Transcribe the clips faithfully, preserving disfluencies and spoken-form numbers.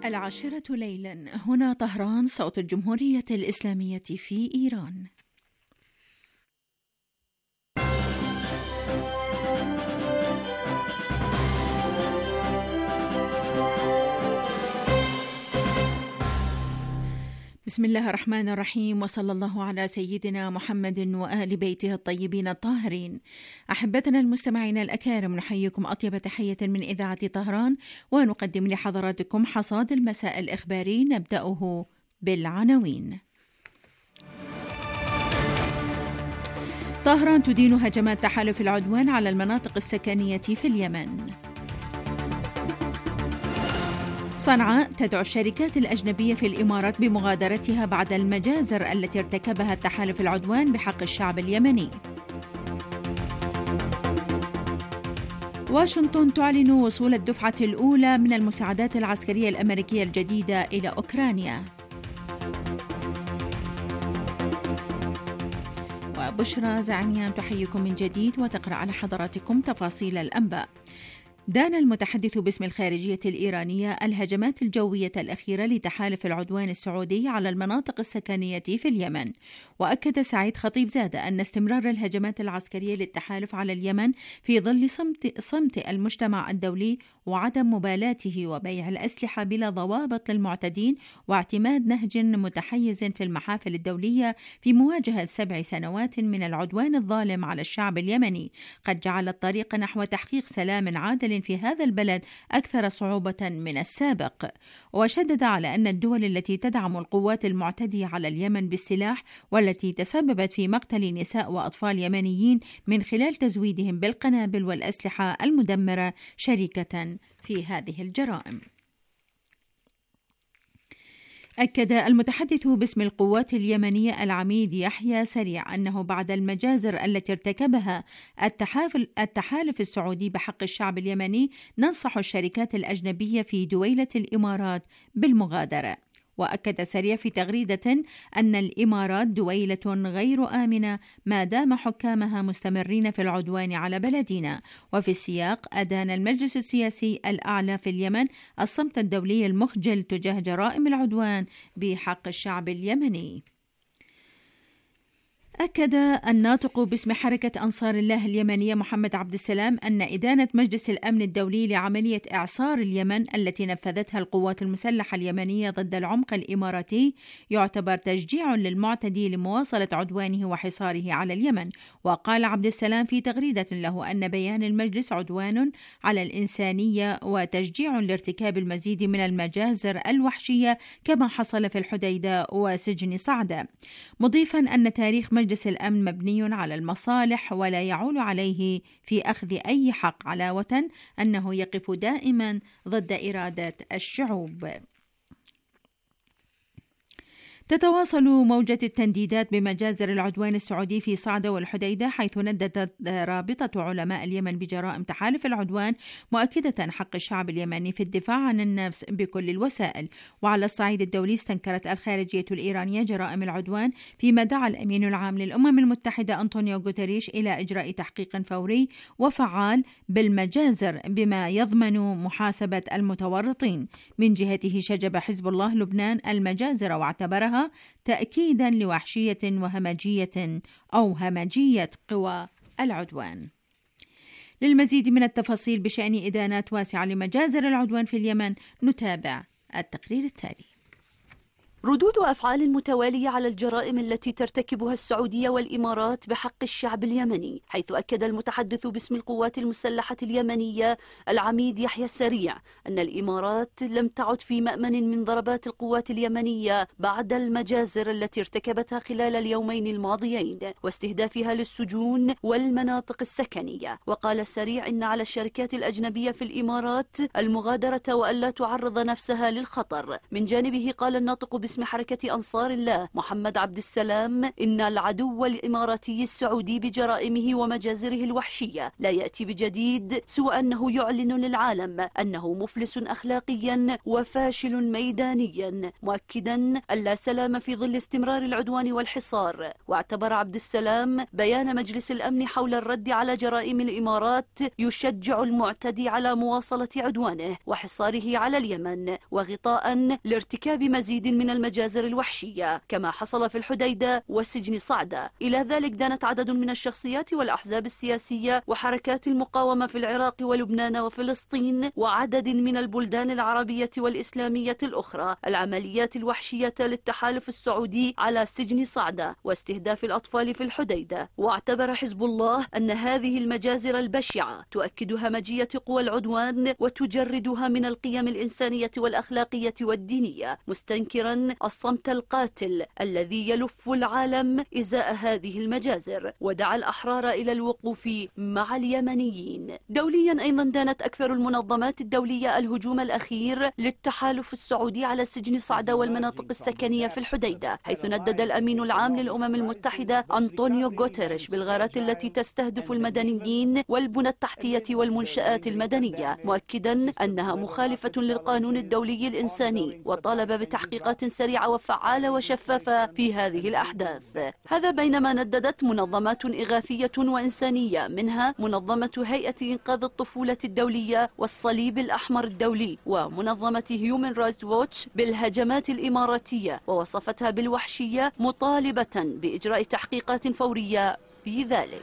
العاشرة ليلا، هنا طهران، صوت الجمهورية الإسلامية في إيران. بسم الله الرحمن الرحيم، وصلى الله على سيدنا محمد وآل بيته الطيبين الطاهرين. أحبتنا المستمعين الأكارم، نحييكم أطيب تحية من إذاعة طهران، ونقدم لحضراتكم حصاد المساء الإخباري، نبدأه بالعناوين. طهران تدين هجمات تحالف العدوان على المناطق السكنية في اليمن. صنعاء تدعو الشركات الأجنبية في الإمارات بمغادرتها بعد المجازر التي ارتكبها التحالف العدوان بحق الشعب اليمني. واشنطن تعلن وصول الدفعة الأولى من المساعدات العسكرية الأمريكية الجديدة إلى أوكرانيا. وبشرى زعميان تحييكم من جديد وتقرأ على حضراتكم تفاصيل الأنباء. دان المتحدث باسم الخارجية الإيرانية الهجمات الجوية الأخيرة لتحالف العدوان السعودي على المناطق السكنية في اليمن. وأكد سعيد خطيب زادة أن استمرار الهجمات العسكرية للتحالف على اليمن في ظل صمت, صمت المجتمع الدولي وعدم مبالاته وبيع الأسلحة بلا ضوابط للمعتدين واعتماد نهج متحيز في المحافل الدولية في مواجهة سبع سنوات من العدوان الظالم على الشعب اليمني قد جعل الطريق نحو تحقيق سلام عادل في هذا البلد أكثر صعوبة من السابق. وشدد على أن الدول التي تدعم القوات المعتدية على اليمن بالسلاح والتي تسببت في مقتل نساء وأطفال يمنيين من خلال تزويدهم بالقنابل والأسلحة المدمرة شريكة في هذه الجرائم. أكد المتحدث باسم القوات اليمنية العميد يحيى سريع أنه بعد المجازر التي ارتكبها التحالف السعودي بحق الشعب اليمني ننصح الشركات الأجنبية في دويلة الإمارات بالمغادرة. وأكد سريع في تغريدة أن الإمارات دويلة غير آمنة ما دام حكامها مستمرين في العدوان على بلدنا. وفي السياق أدان المجلس السياسي الأعلى في اليمن الصمت الدولي المخجل تجاه جرائم العدوان بحق الشعب اليمني. أكد الناطق باسم حركة أنصار الله اليمنية محمد عبد السلام أن إدانة مجلس الأمن الدولي لعملية إعصار اليمن التي نفذتها القوات المسلحة اليمنية ضد العمق الإماراتي يعتبر تشجيع للمعتدي لمواصلة عدوانه وحصاره على اليمن. وقال عبد السلام في تغريدة له أن بيان المجلس عدوان على الإنسانية وتشجيع لارتكاب المزيد من المجازر الوحشية كما حصل في الحديدة وسجن صعدة، مضيفا أن تاريخ مجلس مجلس الأمن مبني على المصالح ولا يعول عليه في أخذ أي حق، علاوة أنه يقف دائما ضد إرادة الشعوب. تتواصل موجة التنديدات بمجازر العدوان السعودي في صعدة والحديدة، حيث نددت رابطة علماء اليمن بجرائم تحالف العدوان مؤكدة حق الشعب اليمني في الدفاع عن النفس بكل الوسائل. وعلى الصعيد الدولي استنكرت الخارجية الإيرانية جرائم العدوان، فيما دعا الأمين العام للأمم المتحدة أنطونيو غوتيريش إلى إجراء تحقيق فوري وفعال بالمجازر بما يضمن محاسبة المتورطين. من جهته شجب حزب الله لبنان المجازر واعتبرها تأكيدا لوحشية وهمجية أو همجية قوى العدوان. للمزيد من التفاصيل بشأن إدانات واسعة لمجازر العدوان في اليمن نتابع التقرير التالي. ردود أفعال متوالية على الجرائم التي ترتكبها السعودية والإمارات بحق الشعب اليمني، حيث أكد المتحدث باسم القوات المسلحة اليمنية العميد يحيى السريع أن الإمارات لم تعد في مأمن من ضربات القوات اليمنية بعد المجازر التي ارتكبتها خلال اليومين الماضيين واستهدافها للسجون والمناطق السكنية. وقال السريع إن على الشركات الأجنبية في الإمارات المغادرة وألا تعرض نفسها للخطر. من جانبه قال الناطق باسم حركة أنصار الله محمد عبد السلام إن العدو الإماراتي السعودي بجرائمه ومجازره الوحشية لا يأتي بجديد سوى أنه يعلن للعالم أنه مفلس أخلاقيا وفاشل ميدانيا، مؤكدا أن لا سلام في ظل استمرار العدوان والحصار. واعتبر عبد السلام بيان مجلس الأمن حول الرد على جرائم الإمارات يشجع المعتدي على مواصلة عدوانه وحصاره على اليمن وغطاء لارتكاب مزيد من المجازر الوحشية كما حصل في الحديدة وسجن صعدة. إلى ذلك دانت عدد من الشخصيات والأحزاب السياسية وحركات المقاومة في العراق ولبنان وفلسطين وعدد من البلدان العربية والإسلامية الأخرى العمليات الوحشية للتحالف السعودي على سجن صعدة واستهداف الأطفال في الحديدة. واعتبر حزب الله أن هذه المجازر البشعة تؤكد همجية قوى العدوان وتجردها من القيم الإنسانية والأخلاقية والدينية، مستنكرا الصمت القاتل الذي يلف العالم إزاء هذه المجازر، ودعا الأحرار إلى الوقوف مع اليمنيين. دوليا أيضا دانت أكثر المنظمات الدولية الهجوم الأخير للتحالف السعودي على سجن صعدة والمناطق السكنية في الحديدة، حيث ندد الأمين العام للأمم المتحدة أنطونيو غوتيريش بالغارات التي تستهدف المدنيين والبنى التحتية والمنشآت المدنية، مؤكدا أنها مخالفة للقانون الدولي الإنساني، وطالب بتحقيقات سريعة وفعالة وشفافة في هذه الأحداث. هذا بينما نددت منظمات إغاثية وإنسانية منها منظمة هيئة إنقاذ الطفولة الدولية والصليب الأحمر الدولي ومنظمة هيومن رايتس ووتش بالهجمات الإماراتية، ووصفتها بالوحشية مطالبة بإجراء تحقيقات فورية في ذلك.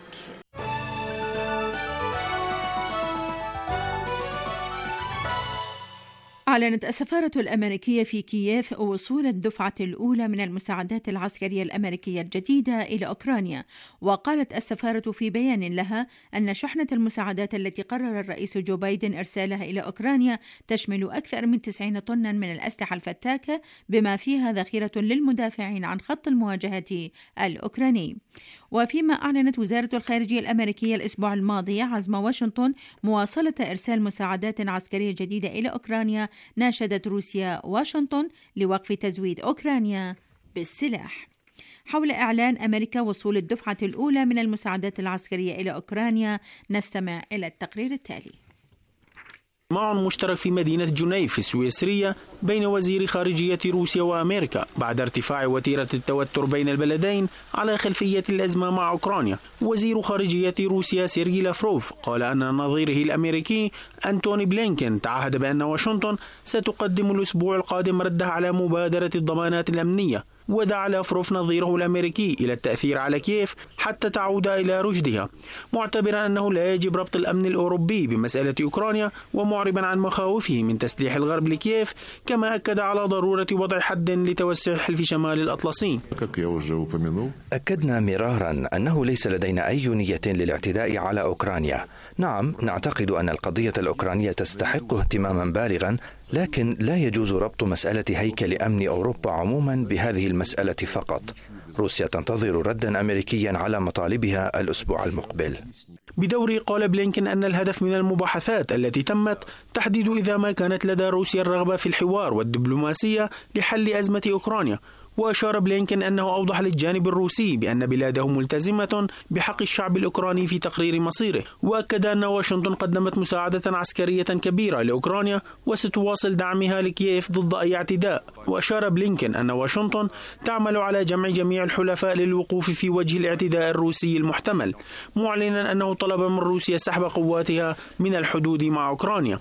أعلنت السفارة الأمريكية في كييف وصول الدفعة الأولى من المساعدات العسكرية الأمريكية الجديدة إلى أوكرانيا، وقالت السفارة في بيان لها أن شحنة المساعدات التي قرر الرئيس جو بايدن إرسالها إلى أوكرانيا تشمل أكثر من تسعين طنا من الأسلحة الفتاكة بما فيها ذخيرة للمدافعين عن خط المواجهة الأوكراني. وفيما أعلنت وزارة الخارجية الأمريكية الأسبوع الماضي عزم واشنطن مواصلة إرسال مساعدات عسكرية جديدة إلى أوكرانيا، ناشدت روسيا واشنطن لوقف تزويد أوكرانيا بالسلاح. حول إعلان أمريكا وصول الدفعة الأولى من المساعدات العسكرية إلى أوكرانيا، نستمع إلى التقرير التالي. اجتماع مشترك في مدينة جنيف السويسرية بين وزير خارجية روسيا وأمريكا بعد ارتفاع وتيرة التوتر بين البلدين على خلفية الأزمة مع أوكرانيا. وزير خارجية روسيا سيرجي لافروف قال أن نظيره الأمريكي أنتوني بلينكين تعهد بأن واشنطن ستقدم الأسبوع القادم ردها على مبادرة الضمانات الأمنية، ودعا لافروف نظيره الأمريكي إلى التأثير على كييف حتى تعود إلى رشدها، معتبرا أنه لا يجب ربط الأمن الأوروبي بمسألة أوكرانيا، ومعربا عن مخاوفه من تسليح الغرب لكييف، كما أكد على ضرورة وضع حد لتوسع حلف شمال الأطلسي. أكدنا مرارا أنه ليس لدينا أي نية للاعتداء على أوكرانيا. نعم، نعتقد أن القضية الأوكرانية تستحق اهتماما بالغا، لكن لا يجوز ربط مسألة هيكل أمن أوروبا عموما بهذه المسألة فقط. روسيا تنتظر ردا أمريكيا على مطالبها الأسبوع المقبل. بدوره قال بلينكين أن الهدف من المباحثات التي تمت تحديد إذا ما كانت لدى روسيا الرغبة في الحوار والدبلوماسية لحل أزمة أوكرانيا. وأشار بلينكين أنه أوضح للجانب الروسي بأن بلاده ملتزمة بحق الشعب الأوكراني في تقرير مصيره، وأكد أن واشنطن قدمت مساعدة عسكرية كبيرة لأوكرانيا وستواصل دعمها لكييف ضد أي اعتداء. وأشار بلينكين أن واشنطن تعمل على جمع جميع الحلفاء للوقوف في وجه الاعتداء الروسي المحتمل، معلنا أنه طلب من روسيا سحب قواتها من الحدود مع أوكرانيا.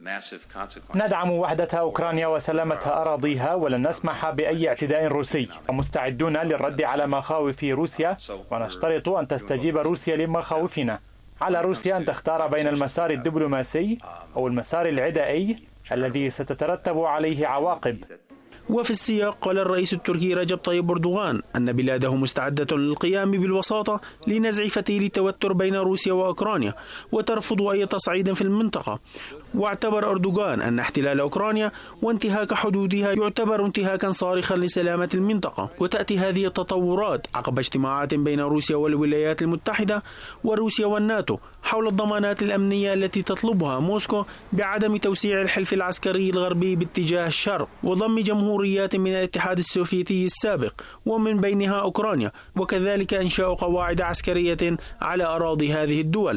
ندعم وحدة أوكرانيا وسلامة أراضيها ولن نسمح بأي اعتداء روسي، ومستعدون للرد على مخاوف روسيا، ونشترط أن تستجيب روسيا لمخاوفنا. على روسيا أن تختار بين المسار الدبلوماسي أو المسار العدائي الذي ستترتب عليه عواقب. وفي السياق قال الرئيس التركي رجب طيب أردوغان أن بلاده مستعدة للقيام بالوساطة لنزع فتيل التوتر بين روسيا وأوكرانيا وترفض أي تصعيد في المنطقة. واعتبر أردوغان أن احتلال أوكرانيا وانتهاك حدودها يعتبر انتهاكا صارخا لسلامة المنطقة، وتأتي هذه التطورات عقب اجتماعات بين روسيا والولايات المتحدة وروسيا والناتو حول الضمانات الأمنية التي تطلبها موسكو بعدم توسيع الحلف العسكري الغربي باتجاه الشرق وضم جمهور جمهوريات من الاتحاد السوفيتي السابق ومن بينها أوكرانيا، وكذلك إنشاء قواعد عسكرية على أراضي هذه الدول.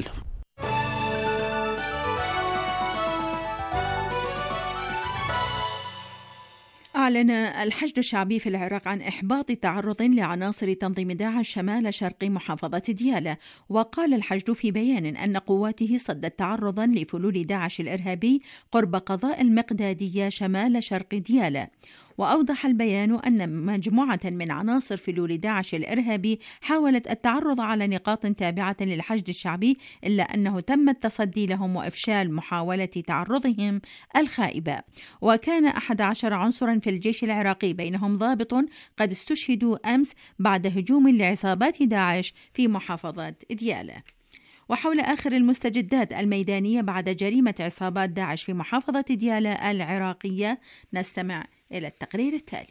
أعلن الحشد الشعبي في العراق عن إحباط تعرض لعناصر تنظيم داعش شمال شرق محافظة ديالى، وقال الحشد في بيان أن قواته صدت تعرضا لفلول داعش الإرهابي قرب قضاء المقدادية شمال شرق ديالى. وأوضح البيان أن مجموعة من عناصر فلول داعش الإرهابي حاولت التعرض على نقاط تابعة للحشد الشعبي، إلا أنه تم التصدي لهم وإفشال محاولة تعرضهم الخائبة. وكان أحد عشر عنصرا في الجيش العراقي بينهم ضابط قد استشهدوا أمس بعد هجوم لعصابات داعش في محافظة ديالى. وحول آخر المستجدات الميدانية بعد جريمة عصابات داعش في محافظة ديالى العراقية نستمع إلى التقرير التالي.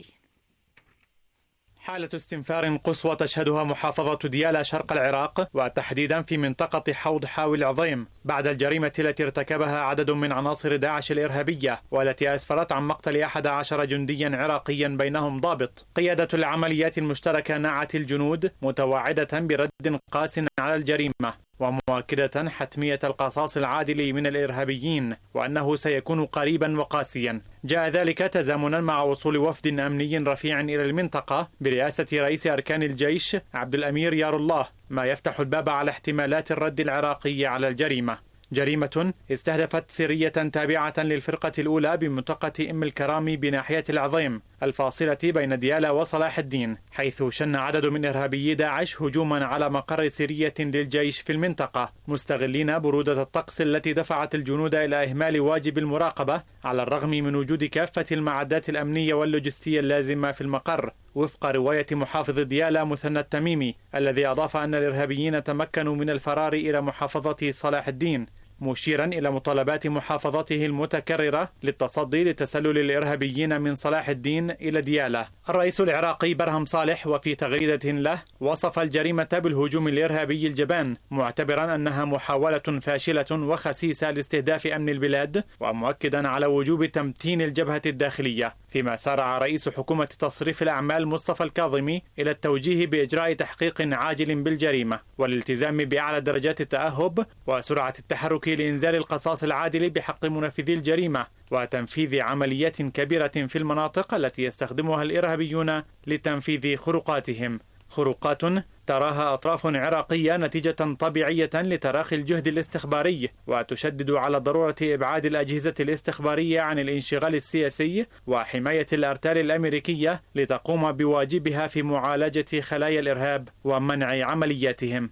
حالة استنفار قصوى تشهدها محافظة ديالى شرق العراق، وتحديدا في منطقة حوض حاوي العظيم، بعد الجريمة التي ارتكبها عدد من عناصر داعش الإرهابية، والتي أسفرت عن مقتل أحد عشر جنديا عراقيا بينهم ضابط. قيادة العمليات المشتركة نعت الجنود متوعدة برد قاس على الجريمة، ومؤكدة حتمية القصاص العادل من الإرهابيين، وأنه سيكون قريبا وقاسيا. جاء ذلك تزامنا مع وصول وفد أمني رفيع إلى المنطقة برئاسة رئيس أركان الجيش عبد الأمير يار الله، ما يفتح الباب على احتمالات الرد العراقي على الجريمة. جريمة استهدفت سرية تابعة للفرقة الأولى بمنطقة أم الكرام بناحية العظيم الفاصلة بين ديالى وصلاح الدين، حيث شن عدد من إرهابيي داعش هجوما على مقر سرية للجيش في المنطقة، مستغلين برودة الطقس التي دفعت الجنود إلى إهمال واجب المراقبة على الرغم من وجود كافة المعدات الأمنية واللوجستية اللازمة في المقر، وفق رواية محافظ ديالى مثنى التميمي، الذي أضاف أن الإرهابيين تمكنوا من الفرار إلى محافظة صلاح الدين، مشيرا إلى مطالبات محافظته المتكررة للتصدي لتسلل الإرهابيين من صلاح الدين إلى ديالى. الرئيس العراقي برهم صالح وفي تغريدة له وصف الجريمة بالهجوم الإرهابي الجبان، معتبرا أنها محاولة فاشلة وخسيسة لاستهداف أمن البلاد، ومؤكدا على وجوب تمتين الجبهة الداخلية، فيما سارع رئيس حكومة تصريف الأعمال مصطفى الكاظمي إلى التوجيه بإجراء تحقيق عاجل بالجريمة والالتزام بأعلى درجات التأهب وسرعة التحرك لإنزال القصاص العادل بحق منفذي الجريمة وتنفيذ عمليات كبيرة في المناطق التي يستخدمها الإرهابيون لتنفيذ خروقاتهم، خروقات تراها أطراف عراقية نتيجة طبيعية لتراخي الجهد الاستخباري، وتشدد على ضرورة إبعاد الأجهزة الاستخبارية عن الانشغال السياسي وحماية الأرتال الأمريكية لتقوم بواجبها في معالجة خلايا الإرهاب ومنع عملياتهم.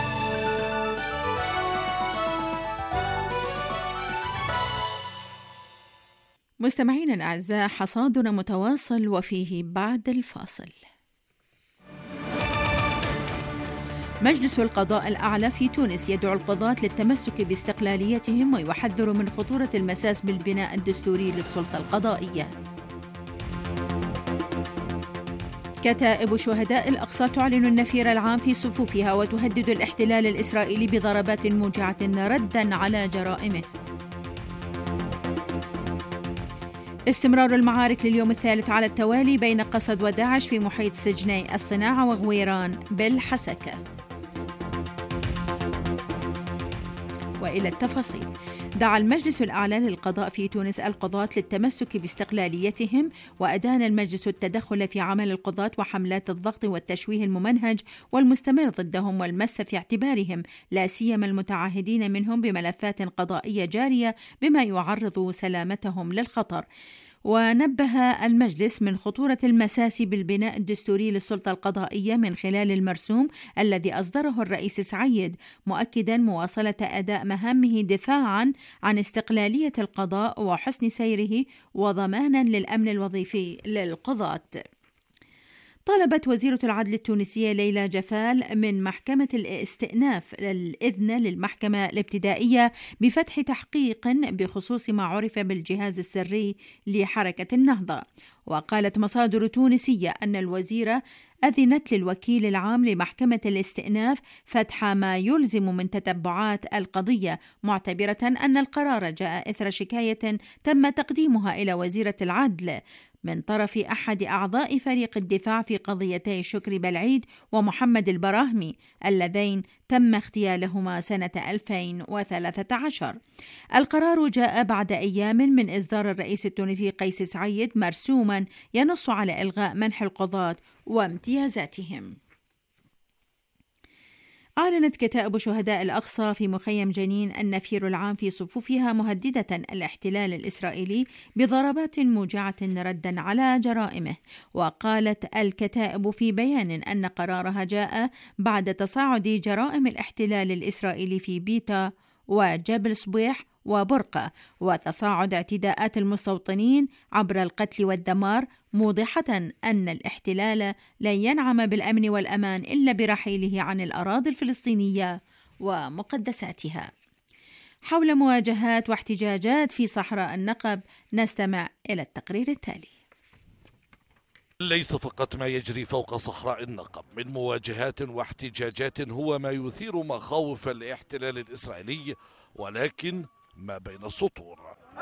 مستمعينا الأعزاء، حصادنا متواصل وفيه بعد الفاصل. مجلس القضاء الأعلى في تونس يدعو القضاة للتمسك باستقلاليتهم ويحذر من خطورة المساس بالبناء الدستوري للسلطة القضائية. كتائب شهداء الأقصى تعلن النفير العام في صفوفها وتهدد الاحتلال الإسرائيلي بضربات موجعة رداً على جرائمه. استمرار المعارك لليوم الثالث على التوالي بين قسد وداعش في محيط سجني الصناعة وغويران بالحسكة. وإلى التفاصيل. دعا المجلس الأعلى للقضاء في تونس القضاة للتمسك باستقلاليتهم، وأدان المجلس التدخل في عمل القضاة وحملات الضغط والتشويه الممنهج والمستمر ضدهم والمس في اعتبارهم لا سيما المتعهدين منهم بملفات قضائية جارية بما يعرض سلامتهم للخطر. ونبه المجلس من خطورة المساس بالبناء الدستوري للسلطة القضائية من خلال المرسوم الذي أصدره الرئيس سعيد، مؤكدا مواصلة أداء مهامه دفاعا عن استقلالية القضاء وحسن سيره وضمانا للأمن الوظيفي للقضاة. طالبت وزيرة العدل التونسية ليلى جفال من محكمة الاستئناف الإذن للمحكمة الابتدائية بفتح تحقيق بخصوص ما عرف بالجهاز السري لحركة النهضة. وقالت مصادر تونسية أن الوزيرة أذنت للوكيل العام لمحكمة الاستئناف فتح ما يلزم من تتبعات القضية، معتبرة أن القرار جاء إثر شكاية تم تقديمها إلى وزيرة العدل من طرف أحد أعضاء فريق الدفاع في قضيتي شكري بلعيد ومحمد البراهمي اللذين تم اغتيالهما سنة ألفين وثلاثة عشر. القرار جاء بعد أيام من إصدار الرئيس التونسي قيس سعيد مرسوما ينص على إلغاء منح القضاة وامتيازاتهم. أعلنت كتائب شهداء الأقصى في مخيم جنين النفير العام في صفوفها مهددة الاحتلال الإسرائيلي بضربات موجعة ردا على جرائمه. وقالت الكتائب في بيان أن قرارها جاء بعد تصاعد جرائم الاحتلال الإسرائيلي في بيتا وجبل صبيح وبرقة، وتصاعد اعتداءات المستوطنين عبر القتل والدمار، موضحة أن الاحتلال لن ينعم بالأمن والأمان إلا برحيله عن الأراضي الفلسطينية ومقدساتها. حول مواجهات واحتجاجات في صحراء النقب نستمع إلى التقرير التالي. ليس فقط ما يجري فوق صحراء النقب من مواجهات واحتجاجات هو ما يثير مخاوف الاحتلال الإسرائيلي، ولكن ما بين السطور.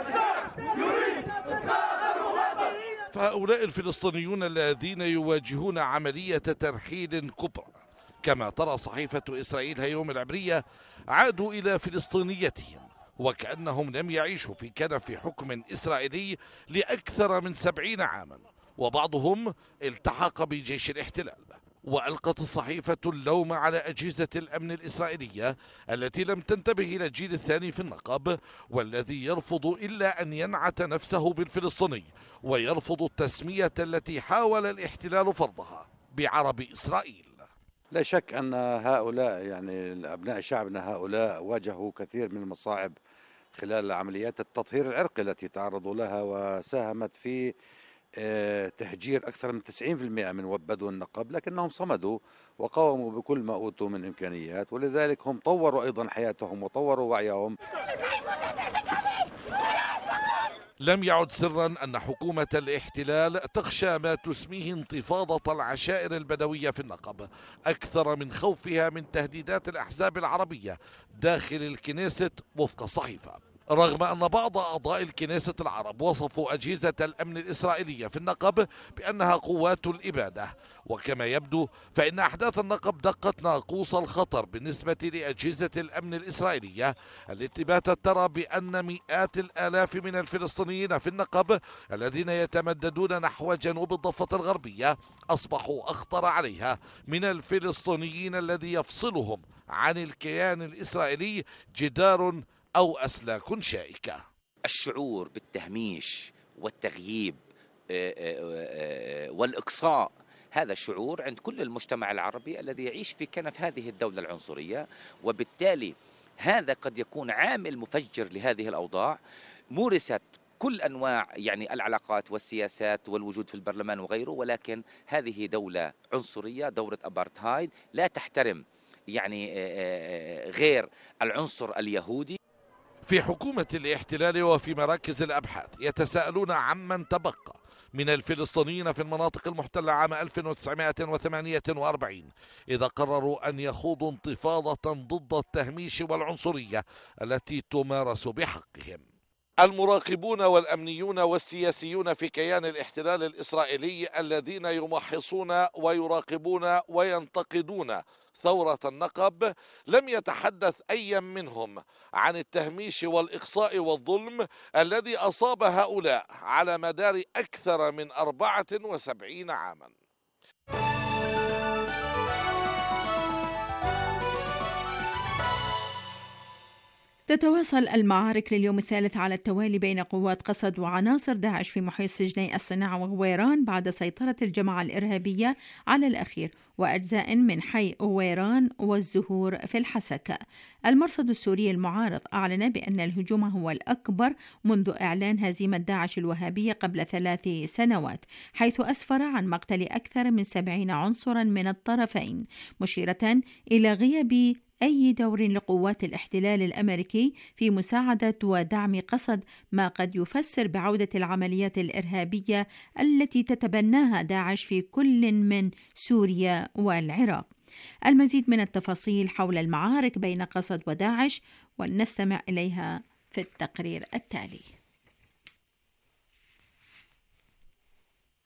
فهؤلاء الفلسطينيون الذين يواجهون عملية ترحيل كبرى كما ترى صحيفة إسرائيل هيوم العبرية عادوا إلى فلسطينيتهم وكأنهم لم يعيشوا في كنف حكم إسرائيلي لأكثر من سبعين عاما، وبعضهم التحق بجيش الاحتلال. وألقت الصحيفة اللوم على أجهزة الأمن الإسرائيلية التي لم تنتبه إلى الجيل الثاني في النقب، والذي يرفض إلا أن ينعت نفسه بالفلسطيني ويرفض التسمية التي حاول الاحتلال فرضها بعرب إسرائيل. لا شك أن هؤلاء يعني أبناء شعبنا هؤلاء واجهوا كثير من المصاعب خلال عمليات التطهير العرقي التي تعرضوا لها، وساهمت في تهجير أكثر من تسعين بالمئة من بدو النقب، لكنهم صمدوا وقاوموا بكل ما أوتوا من إمكانيات، ولذلك هم طوروا أيضا حياتهم وطوروا وعيهم. لم يعد سرا أن حكومة الاحتلال تخشى ما تسميه انتفاضة العشائر البدوية في النقب أكثر من خوفها من تهديدات الأحزاب العربية داخل الكنيست وفق الصحيفة، رغم أن بعض أعضاء الكنيسة العرب وصفوا أجهزة الأمن الإسرائيلية في النقب بأنها قوات الإبادة. وكما يبدو فإن أحداث النقب دقت ناقوس الخطر بالنسبة لأجهزة الأمن الإسرائيلية التي باتت ترى بأن مئات الآلاف من الفلسطينيين في النقب الذين يتمددون نحو جنوب الضفة الغربية أصبحوا أخطر عليها من الفلسطينيين الذي يفصلهم عن الكيان الإسرائيلي جدار أو أسلاك شائكة. الشعور بالتهميش والتغييب والإقصاء، هذا الشعور عند كل المجتمع العربي الذي يعيش في كنف هذه الدولة العنصرية، وبالتالي هذا قد يكون عامل مفجر لهذه الأوضاع. مورست كل أنواع يعني العلاقات والسياسات والوجود في البرلمان وغيره، ولكن هذه دولة عنصرية، دولة أبارتهايد لا تحترم يعني غير العنصر اليهودي. في حكومة الاحتلال وفي مراكز الأبحاث يتساءلون عمن تبقى من الفلسطينيين في المناطق المحتلة عام ألف وتسعمائة وثمانية وأربعين إذا قرروا أن يخوضوا انتفاضة ضد التهميش والعنصرية التي تمارس بحقهم. المراقبون والأمنيون والسياسيون في كيان الاحتلال الإسرائيلي الذين يمحصون ويراقبون وينتقدون ثورة النقب لم يتحدث أي منهم عن التهميش والإقصاء والظلم الذي أصاب هؤلاء على مدار أكثر من أربعة وسبعين عاما. تتواصل المعارك لليوم الثالث على التوالي بين قوات قسد وعناصر داعش في محيط سجني الصناعة وغويران بعد سيطرة الجماعة الإرهابية على الأخير وأجزاء من حي غويران والزهور في الحسكة. المرصد السوري المعارض أعلن بأن الهجوم هو الأكبر منذ إعلان هزيمة داعش الوهابية قبل ثلاث سنوات، حيث أسفر عن مقتل أكثر من سبعين عنصرا من الطرفين، مشيرة إلى غياب أي دور لقوات الاحتلال الأمريكي في مساعدة ودعم قسد، ما قد يفسر بعودة العمليات الإرهابية التي تتبناها داعش في كل من سوريا والعراق. المزيد من التفاصيل حول المعارك بين قسد وداعش ولنستمع إليها في التقرير التالي.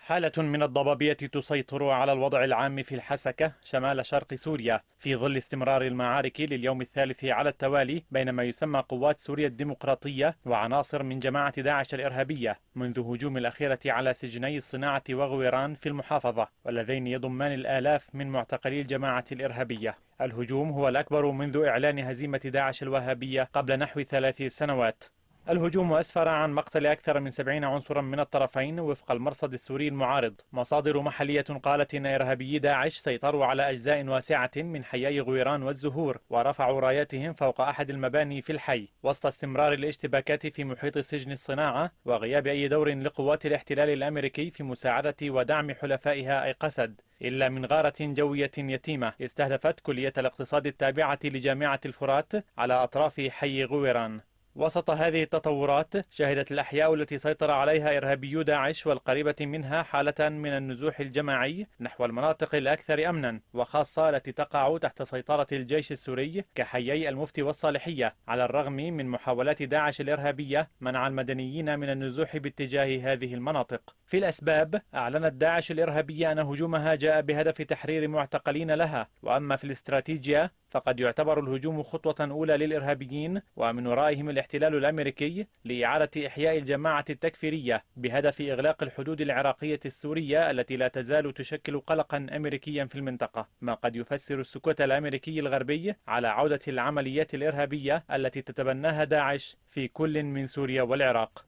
حالة من الضبابية تسيطر على الوضع العام في الحسكة شمال شرق سوريا في ظل استمرار المعارك لليوم الثالث على التوالي بين ما يسمى قوات سوريا الديمقراطية وعناصر من جماعة داعش الإرهابية منذ هجوم الأخيرة على سجني الصناعة وغويران في المحافظة، واللذين يضمان الآلاف من معتقلي الجماعة الإرهابية. الهجوم هو الأكبر منذ إعلان هزيمة داعش الوهابية قبل نحو ثلاث سنوات. الهجوم أسفر عن مقتل أكثر من سبعين عنصرا من الطرفين وفق المرصد السوري المعارض. مصادر محلية قالت إن إرهابيي داعش سيطروا على أجزاء واسعة من حيي غويران والزهور ورفعوا راياتهم فوق أحد المباني في الحي وسط استمرار الاشتباكات في محيط سجن الصناعة وغياب أي دور لقوات الاحتلال الأمريكي في مساعدة ودعم حلفائها أي قسد، إلا من غارة جوية يتيمة استهدفت كلية الاقتصاد التابعة لجامعة الفرات على أطراف حي غويران. وسط هذه التطورات شهدت الأحياء التي سيطر عليها إرهابيو داعش والقريبة منها حالة من النزوح الجماعي نحو المناطق الأكثر أمنا، وخاصة التي تقع تحت سيطرة الجيش السوري كحيي المفتي والصالحية، على الرغم من محاولات داعش الإرهابية منع المدنيين من النزوح باتجاه هذه المناطق. في الأسباب أعلنت داعش الإرهابية أن هجومها جاء بهدف تحرير معتقلين لها، وأما في الاستراتيجية فقد يعتبر الهجوم خطوة أولى للإرهابيين ومن ورائهم الاحتلال الأمريكي لإعادة إحياء الجماعة التكفيرية بهدف إغلاق الحدود العراقية السورية التي لا تزال تشكل قلقا أمريكيا في المنطقة، ما قد يفسر السكوت الأمريكي الغربي على عودة العمليات الإرهابية التي تتبناها داعش في كل من سوريا والعراق.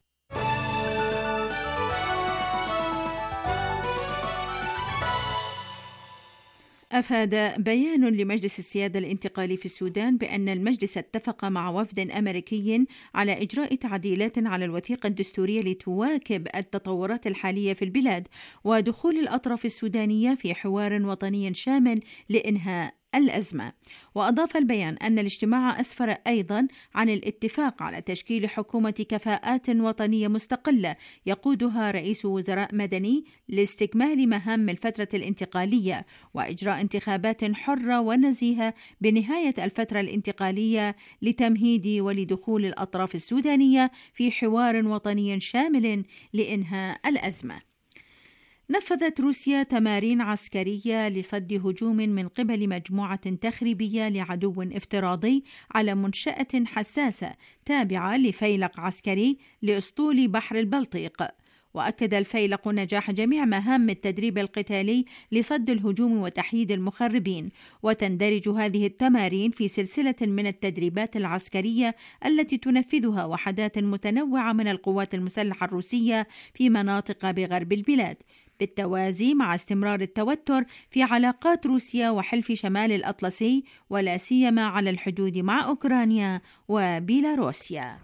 أفاد بيان لمجلس السيادة الانتقالي في السودان بأن المجلس اتفق مع وفد أمريكي على إجراء تعديلات على الوثيقة الدستورية لتواكب التطورات الحالية في البلاد ودخول الأطراف السودانية في حوار وطني شامل لإنهاء الأزمة. وأضاف البيان أن الاجتماع أسفر أيضا عن الاتفاق على تشكيل حكومة كفاءات وطنية مستقلة يقودها رئيس وزراء مدني لاستكمال مهام الفترة الانتقالية وإجراء انتخابات حرة ونزيهة بنهاية الفترة الانتقالية لتمهيد ولدخول الأطراف السودانية في حوار وطني شامل لإنهاء الأزمة. نفذت روسيا تمارين عسكرية لصد هجوم من قبل مجموعة تخريبية لعدو افتراضي على منشأة حساسة تابعة لفيلق عسكري لأسطول بحر البلطيق. وأكد الفيلق نجاح جميع مهام التدريب القتالي لصد الهجوم وتحييد المخربين، وتندرج هذه التمارين في سلسلة من التدريبات العسكرية التي تنفذها وحدات متنوعة من القوات المسلحة الروسية في مناطق بغرب البلاد، بالتوازي مع استمرار التوتر في علاقات روسيا وحلف شمال الأطلسي ولا سيما على الحدود مع أوكرانيا وبيلاروسيا.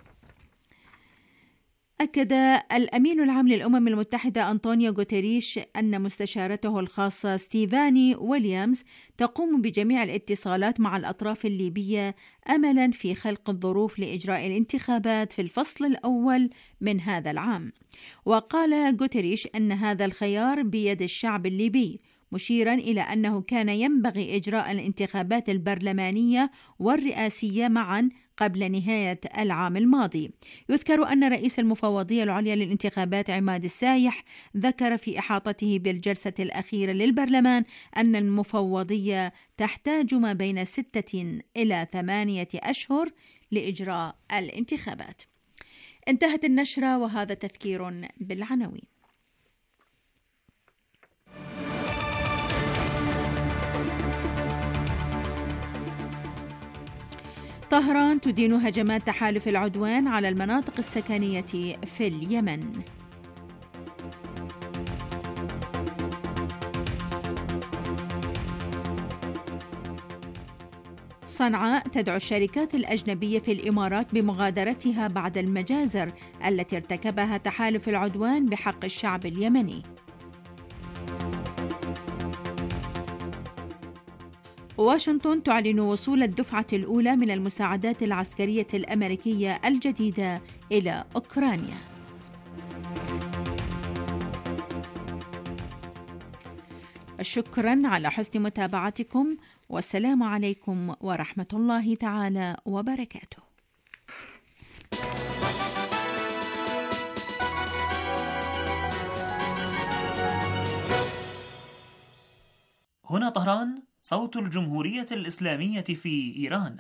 أكد الأمين العام للأمم المتحدة أنطونيو غوتيريش أن مستشارته الخاصة ستيفاني ويليامز تقوم بجميع الاتصالات مع الأطراف الليبية أملا في خلق الظروف لإجراء الانتخابات في الفصل الأول من هذا العام. وقال غوتيريش أن هذا الخيار بيد الشعب الليبي، مشيرا إلى أنه كان ينبغي إجراء الانتخابات البرلمانية والرئاسية معا قبل نهاية العام الماضي. يذكر أن رئيس المفوضية العليا للانتخابات عماد السايح ذكر في إحاطته بالجلسة الأخيرة للبرلمان أن المفوضية تحتاج ما بين ستة إلى ثمانية أشهر لإجراء الانتخابات. انتهت النشرة وهذا تذكير بالعناوين. طهران تدين هجمات تحالف العدوان على المناطق السكنية في اليمن. صنعاء تدعو الشركات الأجنبية في الإمارات بمغادرتها بعد المجازر التي ارتكبها تحالف العدوان بحق الشعب اليمني. واشنطن تعلن وصول الدفعة الأولى من المساعدات العسكرية الأمريكية الجديدة إلى أوكرانيا. شكرا على حسن متابعتكم، والسلام عليكم ورحمة الله تعالى وبركاته. طهران، صوت الجمهورية الإسلامية في إيران.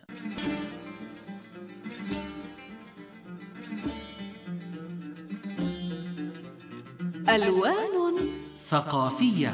ألوان ثقافية.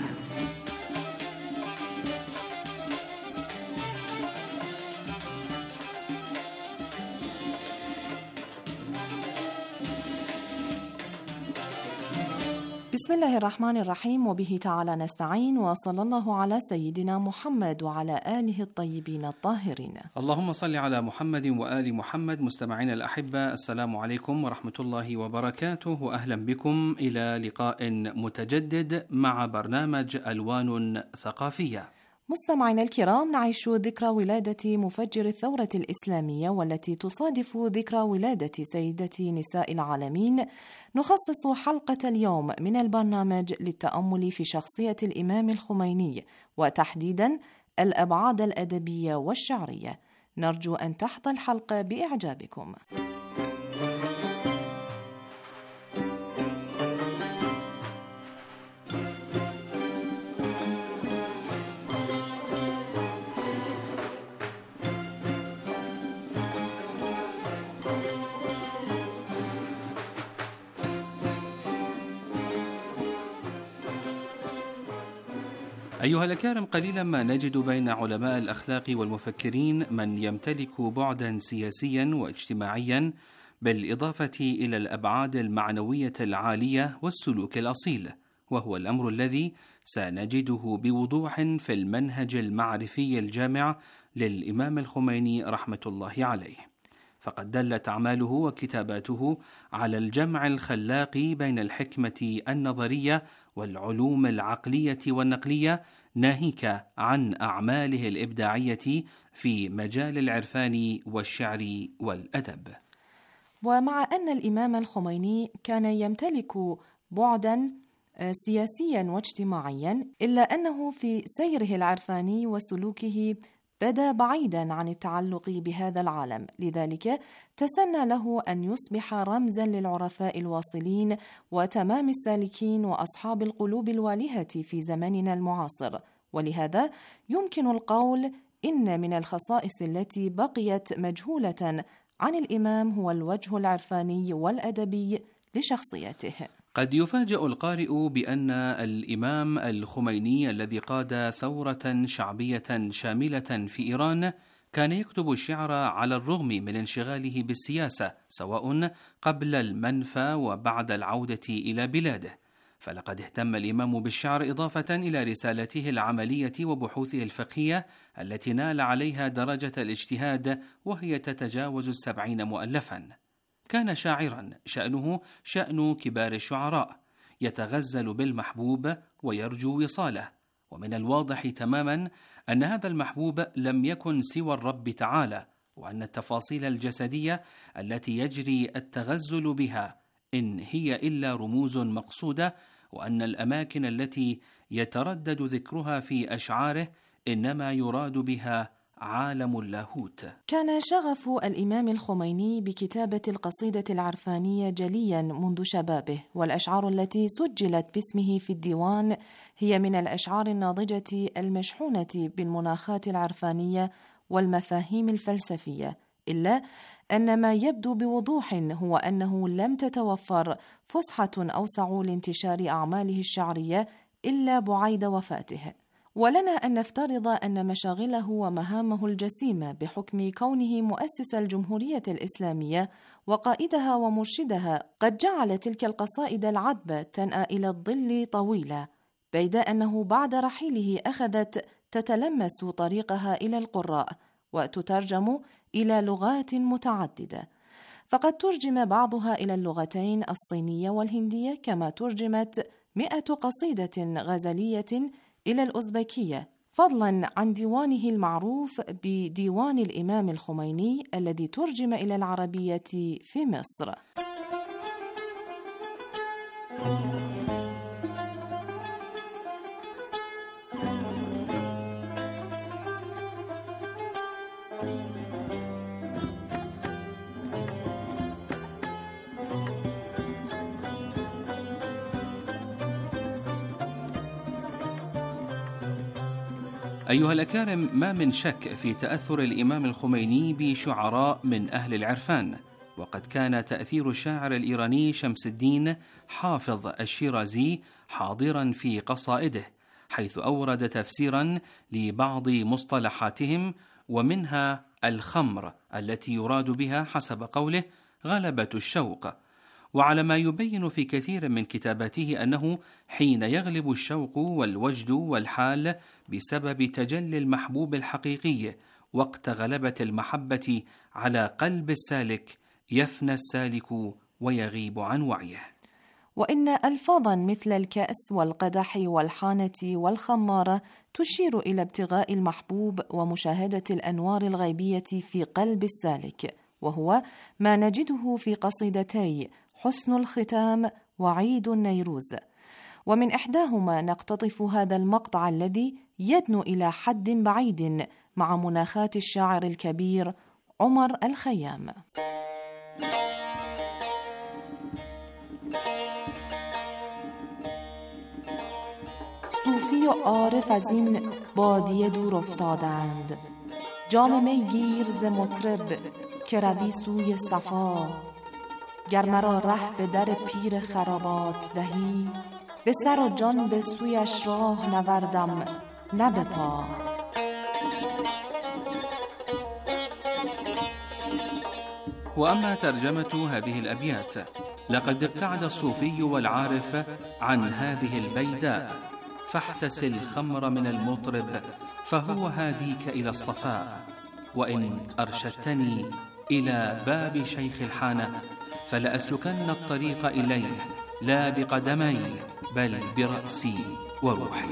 بسم الله الرحمن الرحيم، وبه تعالى نستعين، وصلى الله على سيدنا محمد وعلى آله الطيبين الطاهرين. اللهم صل على محمد وآل محمد. مستمعين الأحبة، السلام عليكم ورحمة الله وبركاته، وأهلا بكم إلى لقاء متجدد مع برنامج ألوان ثقافية. مستمعينا الكرام، نعيش ذكرى ولادة مفجر الثورة الإسلامية والتي تصادف ذكرى ولادة سيدة نساء العالمين. نخصص حلقة اليوم من البرنامج للتأمل في شخصية الإمام الخميني، وتحديدا الأبعاد الأدبية والشعرية. نرجو أن تحظى الحلقة بإعجابكم. أيها الأكارم، قليلا ما نجد بين علماء الأخلاق والمفكرين من يمتلك بعدا سياسيا واجتماعيا، بالإضافة إلى الأبعاد المعنوية العالية والسلوك الأصيل، وهو الأمر الذي سنجده بوضوح في المنهج المعرفي الجامع للإمام الخميني رحمة الله عليه. فقد دلت أعماله وكتاباته على الجمع الخلاق بين الحكمة النظرية والعلوم العقلية والنقلية، ناهيك عن أعماله الإبداعية في مجال العرفان والشعر والأدب. ومع أن الإمام الخميني كان يمتلك بعداً سياسياً واجتماعياً، إلا أنه في سيره العرفاني وسلوكه بدا بعيداً عن التعلق بهذا العالم، لذلك تسنى له أن يصبح رمزاً للعرفاء الواصلين وتمام السالكين وأصحاب القلوب الوالهة في زماننا المعاصر. ولهذا يمكن القول إن من الخصائص التي بقيت مجهولة عن الإمام هو الوجه العرفاني والأدبي لشخصيته. قد يفاجأ القارئ بأن الإمام الخميني الذي قاد ثورة شعبية شاملة في إيران كان يكتب الشعر على الرغم من انشغاله بالسياسة، سواء قبل المنفى وبعد العودة إلى بلاده. فلقد اهتم الإمام بالشعر إضافة إلى رسالته العملية وبحوثه الفقهية التي نال عليها درجة الاجتهاد، وهي تتجاوز السبعين مؤلفاً. كان شاعراً شأنه شأن كبار الشعراء، يتغزل بالمحبوب ويرجو وصاله. ومن الواضح تماماً أن هذا المحبوب لم يكن سوى الرب تعالى، وأن التفاصيل الجسدية التي يجري التغزل بها إن هي إلا رموز مقصودة، وأن الأماكن التي يتردد ذكرها في أشعاره إنما يراد بها عالم اللاهوت. كان شغف الإمام الخميني بكتابة القصيدة العرفانية جليا منذ شبابه، والأشعار التي سجلت باسمه في الديوان هي من الأشعار الناضجة المشحونة بالمناخات العرفانية والمفاهيم الفلسفية، إلا أن ما يبدو بوضوح هو أنه لم تتوفر فسحة أوسع لانتشار أعماله الشعرية إلا بعيد وفاته. ولنا أن نفترض أن مشاغله ومهامه الجسيمة بحكم كونه مؤسس الجمهورية الإسلامية وقائدها ومرشدها قد جعل تلك القصائد العذبة تنأى إلى الظل طويلة، بيد أنه بعد رحيله أخذت تتلمس طريقها إلى القراء وتترجم إلى لغات متعددة، فقد ترجم بعضها إلى اللغتين الصينية والهندية، كما ترجمت مئة قصيدة غزلية إلى الأوزبكية، فضلاً عن ديوانه المعروف بديوان الإمام الخميني الذي ترجم إلى العربية في مصر. أيها الأكارم، ما من شك في تأثر الإمام الخميني بشعراء من أهل العرفان، وقد كان تأثير الشاعر الإيراني شمس الدين حافظ الشيرازي حاضرا في قصائده، حيث أورد تفسيرا لبعض مصطلحاتهم، ومنها الخمر التي يراد بها حسب قوله غلبة الشوق. وعلى ما يبين في كثير من كتاباته أنه حين يغلب الشوق والوجد والحال بسبب تجلي المحبوب الحقيقي وقت غلبة المحبة على قلب السالك، يفنى السالك ويغيب عن وعيه. وإن ألفاظا مثل الكأس والقدح والحانة والخمارة تشير إلى ابتغاء المحبوب ومشاهدة الأنوار الغيبية في قلب السالك، وهو ما نجده في قصيدتي حسن الختام وعيد النيروز. ومن إحداهما نقتطف هذا المقطع الذي يدنو إلى حد بعيد مع مناخات الشاعر الكبير عمر الخيام. صوفی و عارف از این بادیه دور افتادند، جام می گیر ز مطرب که روی سوی صفا، گر مرا ره به در پیر خرابات دهی، به سر و جان به سویش راه نوردم نه به پا. وأما ترجمة هذه الأبيات: لقد ابتعد الصوفي والعارف عن هذه البيداء، فاحتس الخمر من المطرب فهو هاديك إلى الصفاء، وإن أرشدتني إلى باب شيخ الحانة فلأسلكن الطريق إليه لا بقدمي بل برأسي وروحي.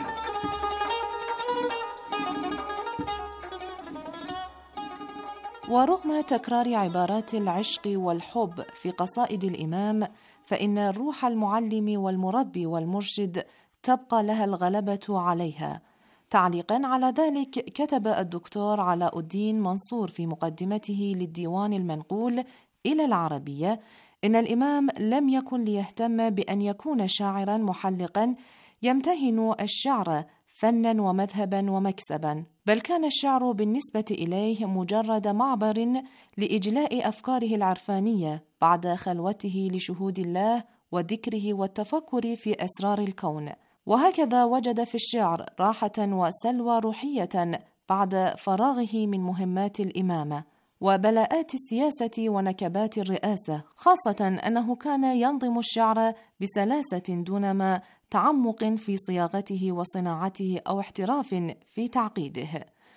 ورغم تكرار عبارات العشق والحب في قصائد الإمام، فإن الروح المعلم والمربي والمرشد تبقى لها الغلبة عليها. تعليقا على ذلك، كتب الدكتور علاء الدين منصور في مقدمته للديوان المنقول إلى العربية إن الإمام لم يكن ليهتم بأن يكون شاعرا محلقا يمتهن الشعر فنا ومذهبا ومكسبا، بل كان الشعر بالنسبة إليه مجرد معبر لإجلاء أفكاره العرفانية بعد خلوته لشهود الله وذكره والتفكر في أسرار الكون. وهكذا وجد في الشعر راحة وسلوى روحية بعد فراغه من مهمات الإمامة وبلاءات السياسة ونكبات الرئاسة، خاصة أنه كان ينظم الشعر بسلاسة دون ما تعمق في صياغته وصناعته أو احتراف في تعقيده،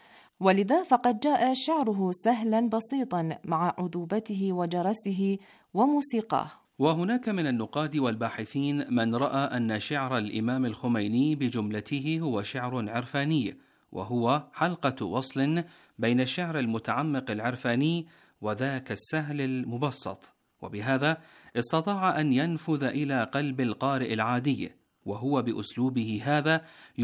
ولذا فقد جاء شعره سهلا بسيطا مع عذوبته وجرسه وموسيقاه. وهناك من النقاد والباحثين من رأى أن شعر الإمام الخميني بجملته هو شعر عرفاني، وهو حلقة وصل بين الشعر المتعمق العرفاني وذاك السهل المبسط، وبهذا استطاع أن ينفذ إلى قلب القارئ العادي، وهو بأسلوبه هذا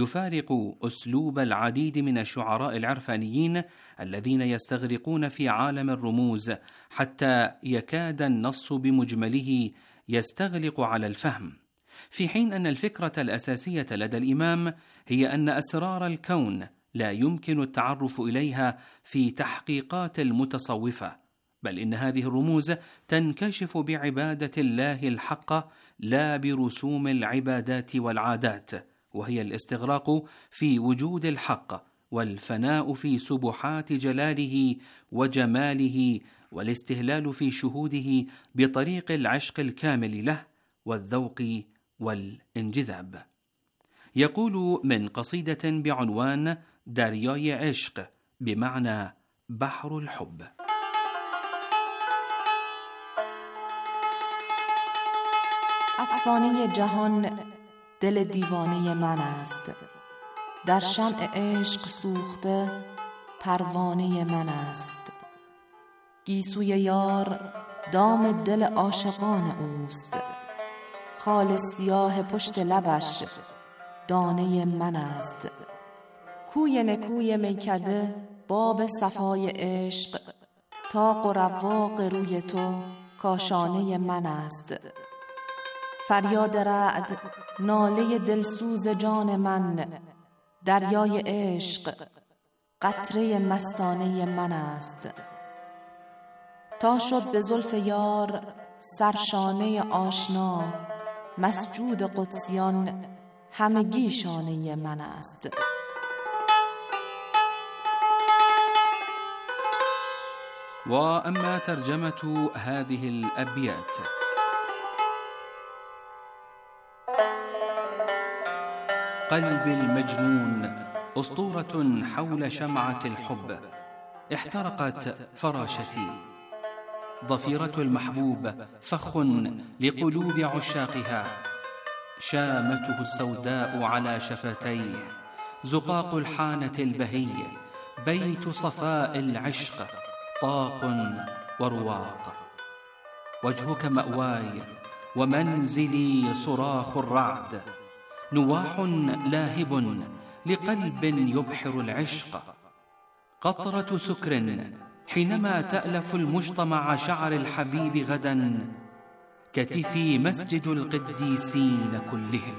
يفارق أسلوب العديد من الشعراء العرفانيين الذين يستغرقون في عالم الرموز حتى يكاد النص بمجمله يستغلق على الفهم، في حين أن الفكرة الأساسية لدى الإمام هي أن أسرار الكون لا يمكن التعرف إليها في تحقيقات المتصوفة، بل إن هذه الرموز تنكشف بعبادة الله الحق لا برسوم العبادات والعادات، وهي الاستغراق في وجود الحق والفناء في سبحات جلاله وجماله والاستهلال في شهوده بطريق العشق الكامل له والذوق والانجذاب. يقول من قصيدة بعنوان دریای عشق بمعنى بحر الحب: افسانه جهان دل دیوانه من است، در شمع عشق سوخته پروانه من است، گیسوی یار دام دل عاشقان اوست، خال سیاه پشت لبش دانه من است، کوی نکوی میکده باب صفای عشق، طاق و رواق روی تو کاشانه من است، فریاد رعد ناله دلسوز جان من، دریای عشق قطره مستانه من است. تا شد به زلف یار سرشانه آشنا، مسجود قدسیان همگی شانه من است. وأما ترجمة هذه الأبيات: قلبي المجنون أسطورة حول شمعة الحب، احترقت فراشتي. ضفيرة المحبوب فخ لقلوب عشاقها، شامته السوداء على شفتيه. زقاق الحانة البهي بيت صفاء العشق، طاق ورواق. وجهك مأواي ومنزلي صراخ الرعد، نواح لاهب لقلب يبحر العشق. قطرة سكر حينما تألف المجتمع شعر الحبيب غدا، كتفي مسجد القديسين كلهم.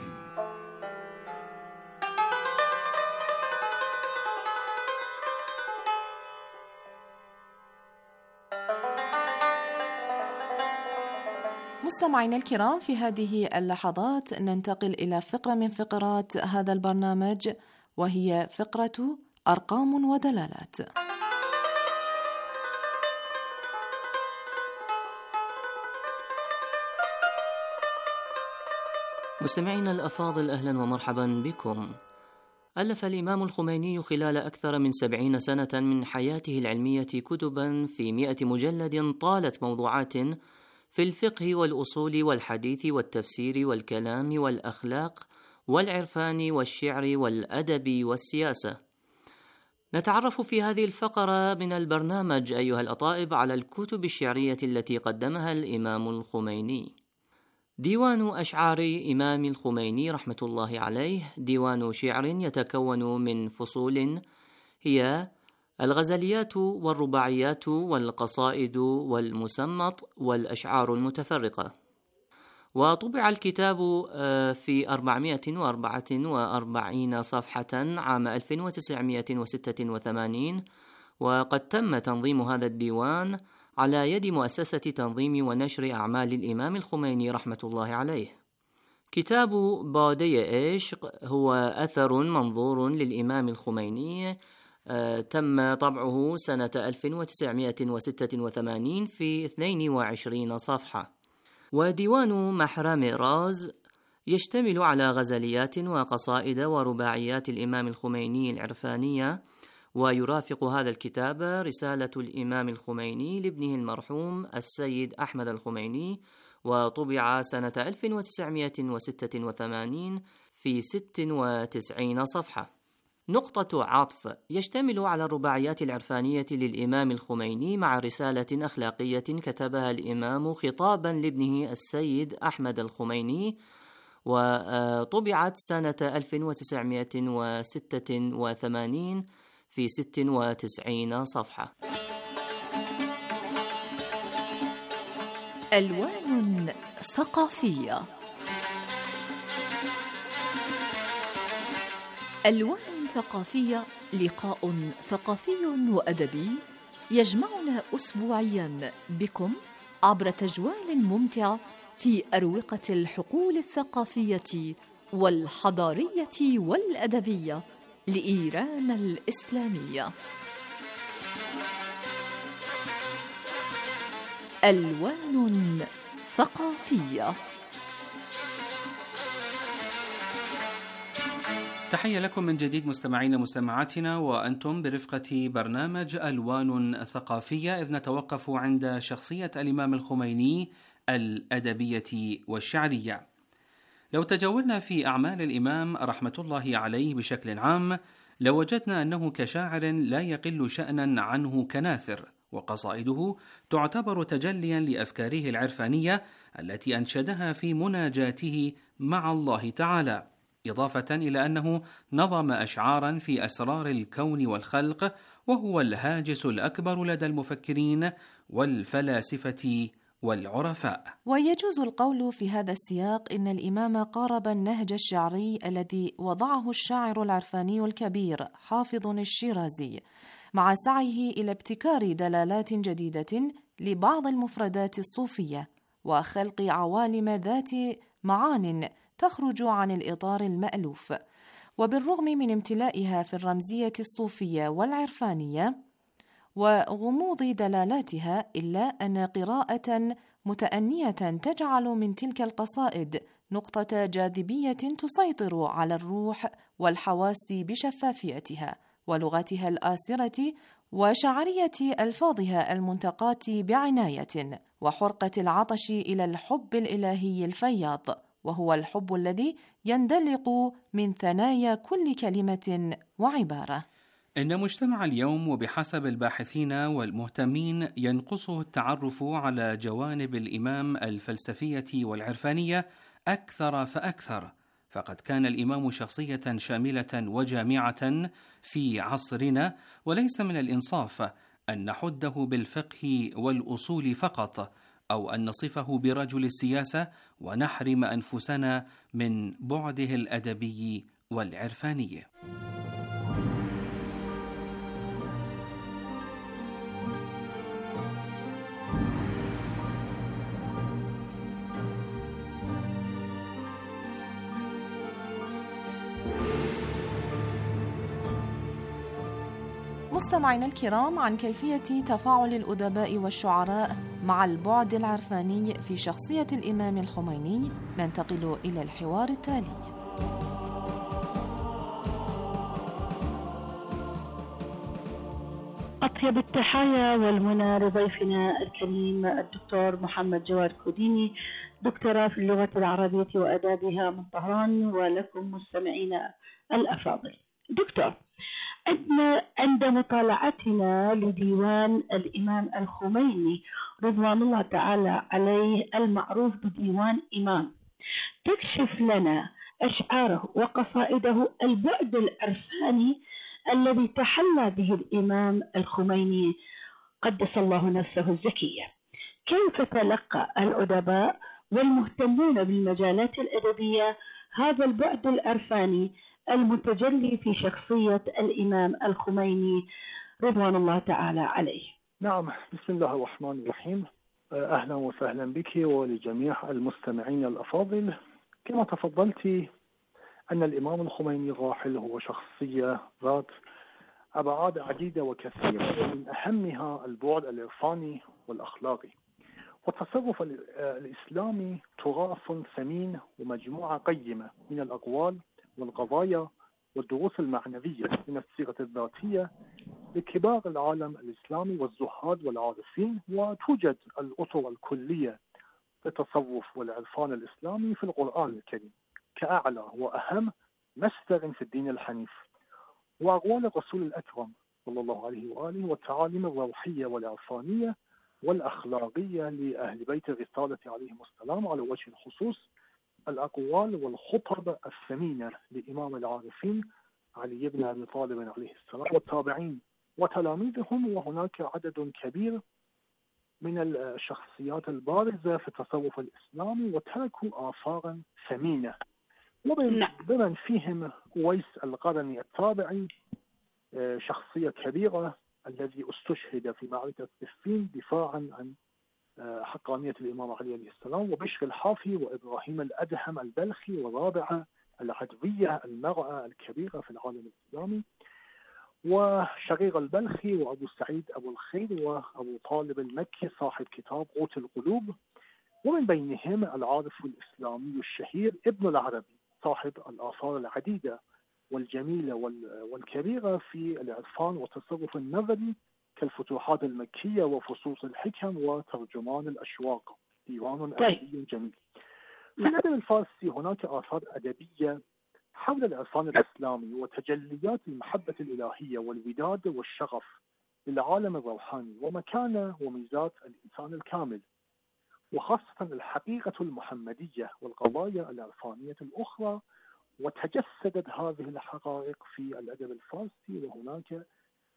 مستمعينا الكرام، في هذه اللحظات ننتقل إلى فقرة من فقرات هذا البرنامج، وهي فقرة أرقام ودلالات. مستمعينا الأفاضل، أهلا ومرحبا بكم. ألف الإمام الخميني خلال أكثر من سبعين سنة من حياته العلمية كتبا في مئة مجلد طالت موضوعات في الفقه والأصول والحديث والتفسير والكلام والأخلاق والعرفان والشعر والأدب والسياسة. نتعرف في هذه الفقرة من البرنامج أيها الأطائب على الكتب الشعرية التي قدمها الإمام الخميني. ديوان أشعار إمام الخميني رحمة الله عليه ديوان شعر يتكون من فصول هي الغزليات والرباعيات والقصائد والمسمط والأشعار المتفرقة. وطبع الكتاب في أربعمائة وأربعة وأربعين صفحة عام ألف وتسعمائة وستة وثمانين، وقد تم تنظيم هذا الديوان على يد مؤسسة تنظيم ونشر أعمال الإمام الخميني رحمة الله عليه. كتاب بادية عشق هو أثر منظور للإمام الخميني، آه تم طبعه سنة ألف وتسعمائة وستة وثمانين في اثنين وعشرين صفحة. وديوان محرم راز يشتمل على غزليات وقصائد ورباعيات الإمام الخميني العرفانية. ويرافق هذا الكتاب رسالة الإمام الخميني لابنه المرحوم السيد أحمد الخميني، وطبع سنة ألف وتسعمائة وستة وثمانين في ست وتسعين صفحة. نقطة عطف يشتمل على الرباعيات العرفانية للإمام الخميني مع رسالة أخلاقية كتبها الإمام خطابا لابنه السيد أحمد الخميني، وطبعت سنة ألف وتسعمائة وستة وثمانين في ست وتسعين صفحة. ألوان ثقافية. ألوان ثقافية لقاء ثقافي وأدبي يجمعنا أسبوعيا بكم عبر تجوال ممتع في أروقة الحقول الثقافية والحضارية والأدبية لإيران الإسلامية. ألوان ثقافية. تحية لكم من جديد مستمعين مستمعاتنا، وأنتم برفقة برنامج ألوان ثقافية، إذ نتوقف عند شخصية الإمام الخميني الأدبية والشعرية. لو تجولنا في أعمال الإمام رحمة الله عليه بشكل عام لوجدنا أنه كشاعر لا يقل شأنا عنه كناثر، وقصائده تعتبر تجليا لأفكاره العرفانية التي أنشدها في مناجاته مع الله تعالى، إضافة إلى أنه نظم أشعارا في أسرار الكون والخلق، وهو الهاجس الأكبر لدى المفكرين والفلاسفة والعرفاء. ويجوز القول في هذا السياق إن الإمام قارب النهج الشعري الذي وضعه الشاعر العرفاني الكبير حافظ الشيرازي، مع سعيه إلى ابتكار دلالات جديدة لبعض المفردات الصوفية وخلق عوالم ذات معان تخرج عن الإطار المألوف. وبالرغم من امتلائها في الرمزية الصوفية والعرفانية وغموض دلالاتها، إلا أن قراءة متأنية تجعل من تلك القصائد نقطة جاذبية تسيطر على الروح والحواس بشفافيتها ولغتها الآسرة وشعرية ألفاظها المنتقاة بعناية وحرقة العطش إلى الحب الإلهي الفياض، وهو الحب الذي يندلق من ثنايا كل كلمة وعبارة. إن مجتمع اليوم وبحسب الباحثين والمهتمين ينقصه التعرف على جوانب الإمام الفلسفية والعرفانية أكثر فأكثر، فقد كان الإمام شخصية شاملة وجامعة في عصرنا، وليس من الإنصاف أن نحده بالفقه والأصول فقط، أو أن نصفه برجل السياسة ونحرم أنفسنا من بعده الأدبي والعرفاني. مستمعينا الكرام، عن كيفية تفاعل الأدباء والشعراء مع البعد العرفاني في شخصية الإمام الخميني ننتقل إلى الحوار التالي. أطيب التحايا والمنى لضيفنا الكريم الدكتور محمد جواد كوديني، دكتوراه في اللغة العربية وآدابها من طهران، ولكم مستمعينا الأفاضل. دكتور، عند مطالعتنا لديوان الإمام الخميني رضوان الله تعالى عليه المعروف بديوان إمام، تكشف لنا أشعاره وقصائده البعد العرفاني الذي تحلى به الإمام الخميني قدس الله نفسه الزكية. كيف تلقى الأدباء والمهتمون بالمجالات الأدبية هذا البعد العرفاني المتجلي في شخصية الإمام الخميني رضوان الله تعالى عليه؟ نعم، بسم الله الرحمن الرحيم. أهلا وسهلا بك ولجميع المستمعين الأفاضل. كما تفضلت أن الإمام الخميني الراحل هو شخصية ذات أبعاد عديدة وكثيرة، من أهمها البعد العرفاني والأخلاقي. والتصرف الإسلامي تراث ثمين ومجموعة قيمة من الأقوال والقضايا والدروس المعنوية من السيرة الذاتية لكبار العالم الإسلامي والزهاد والعارفين. وتوجد الأطر الكلية للتصوف والعرفان الإسلامي في القرآن الكريم كأعلى وأهم مصدر في الدين الحنيف، وأقوال الرسول الأكرم صلى الله عليه وآله والتعاليم الروحية والعرفانية والأخلاقية لأهل بيت الرسالة عليهم السلام، على وجه الخصوص الأقوال والخطب الثمينة لإمام العارفين علي بن أبي طالب عليه السلام والتابعين وتلاميذهم. وهناك عدد كبير من الشخصيات البارزة في التصوف الإسلامي وتركوا آثارا ثمينة، وبمن فيهم أويس القرني التابعي، شخصية كبيرة الذي استشهد في معركة صفين دفاعا عن حقانية الإمام علي عليه السلام، وبشر الحافي وإبراهيم الأدهم البلخي، ورابعة العدوية المرأة الكبيرة في العالم الإسلامي، وشقيق البلخي، وأبو سعيد أبو الخير، وأبو طالب المكي صاحب كتاب قوت القلوب. ومن بينهم العارف الإسلامي الشهير ابن العربي صاحب الآثار العديدة والجميلة والكبيرة في العرفان والتصرف النظري كالفتوحات المكية وفصوص الحكم وترجمان الأشواق، ديوان أدبي جميل. في الأدب الفارسي هناك آثار أدبية حول العرفان الإسلامي وتجليات المحبة الإلهية والوداد والشغف للعالم الروحاني ومكانة وميزات الإنسان الكامل، وخاصة الحقيقة المحمدية والقضايا العرفانية الأخرى. وتجسدت هذه الحقائق في الأدب الفارسي، وهناك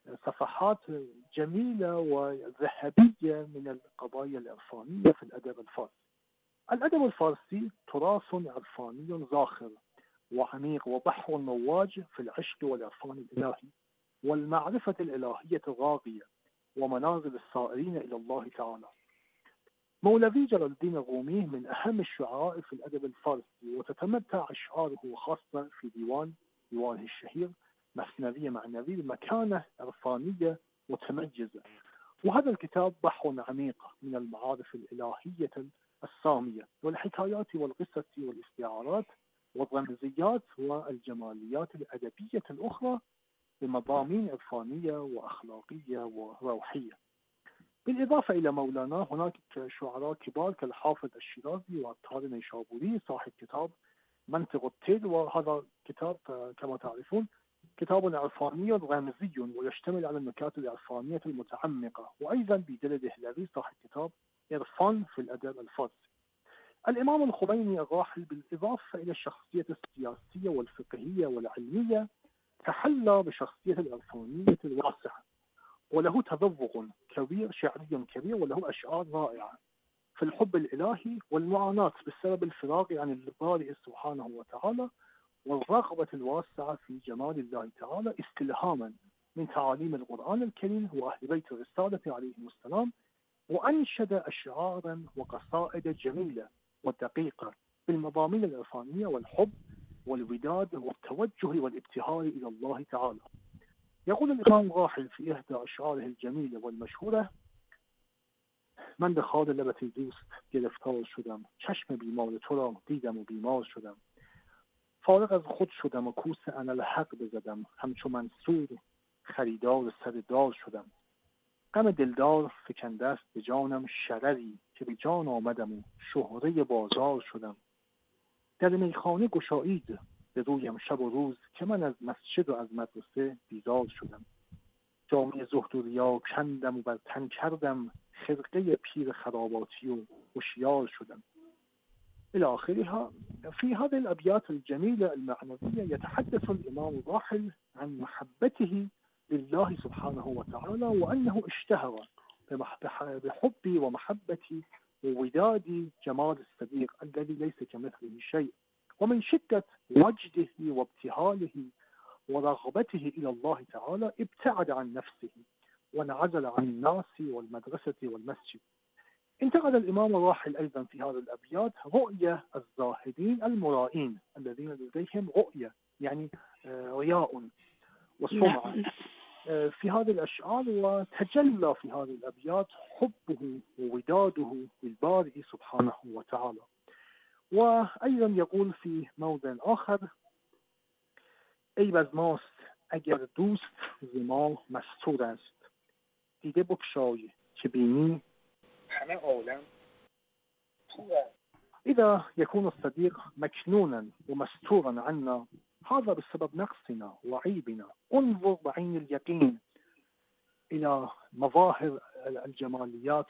صفحات جميلة وذهبية من القضايا العرفانية في الأدب الفارسي. الأدب الفارسي تراث عرفاني زاخر وعميق وبحر مواج في العشق والعرفان الإلهي والمعرفة الإلهية الراقية ومنازل السائرين إلى الله تعالى. مولوي جلال الدين الرومي من أهم الشعراء في الأدب الفارسي، وتتمتع أشعاره خاصة في ديوان ديوانه الشهير مثنوية معنوي بمكانة عرفانية متميزة. وهذا الكتاب بحر عميق من المعارف الإلهية السامية والحكايات والقصص والاستعارات والرمزيات والجماليات الأدبية الأخرى بمضامين عرفانية وأخلاقية وروحية. بالإضافة إلى مولانا هناك شعراء كبار كالحافظ الشيرازي والعطار النيشابوري صاحب كتاب منطق التل، وهذا كتاب كما تعرفون كتاب عرفاني رمزي ويشتمل على النكات العرفانية المتعمقة. وأيضا بدل دهلوي صاحب كتاب عرفان في الأدب الفارسي. الإمام الخميني الراحل بالإضافة إلى الشخصية السياسية والفقهية والعلمية تحلى بشخصية العرفانية الواسعة، وله تذوق كبير شعري كبير، وله أشعار رائعة في الحب الإلهي والمعاناة بسبب الفراق عن البارئ سبحانه وتعالى والرغبة الواسعة في جمال الله تعالى استلهاما من تعاليم القرآن الكريم وأهل بيت الرسالة عليهم السلام. وأنشد أشعارا وقصائد جميلة ودقيقة بالمضامين العرفانية والحب والوداد والتوجه والابتهال إلى الله تعالى. يقول الإمام الراحل في إحدى أشعاره الجميلة والمشهورة: من به خال لبت دوست گرفتار شدم، چشم بیمار تو را دیدم و بیمار شدم، فارغ از خود شدم و کوس اناالحق بزدم، همچو منصور خریدار سر دار شدم، غم دلدار فکنده است به جانم شرری که به جان آمدم و شهره بازار شدم، در میخانه گشایید به رویم شب و روز که من از مسجد و از مدرسه بیزار شدم، جامعه زهد و ریا کندم و بر تن کردم، خرقه پیر خراباتی و هوشیار شدم إلى آخرها. في هذه الأبيات الجميلة المعنوية يتحدث الإمام الراحل عن محبته لله سبحانه وتعالى، وأنه اشتهر بحبي ومحبتي ووداد جمال الصديق الذي ليس كمثله شيء، ومن شدة وجده وابتهاله ورغبته إلى الله تعالى ابتعد عن نفسه وانعزل عن الناس والمدرسة والمسجد. انتقد الإمام الراحل أيضا في هذه الأبيات رؤية الزاهدين المرائين الذين لديهم رؤية يعني رياء وسمعة في هذه الأشعار، وتجلى في هذه الأبيات حبه ووداده بالبارئ سبحانه وتعالى. وأيضا يقول في موضع آخر: ای از ماست اگر دوست زما مستور است، دیده بگشای که بینی همه عالم طور است. إذا يكون الصديق مكنونا ومستورا عنا هذا بسبب نقصنا وعيبنا. انظر بعين اليقين إلى مظاهر الجماليات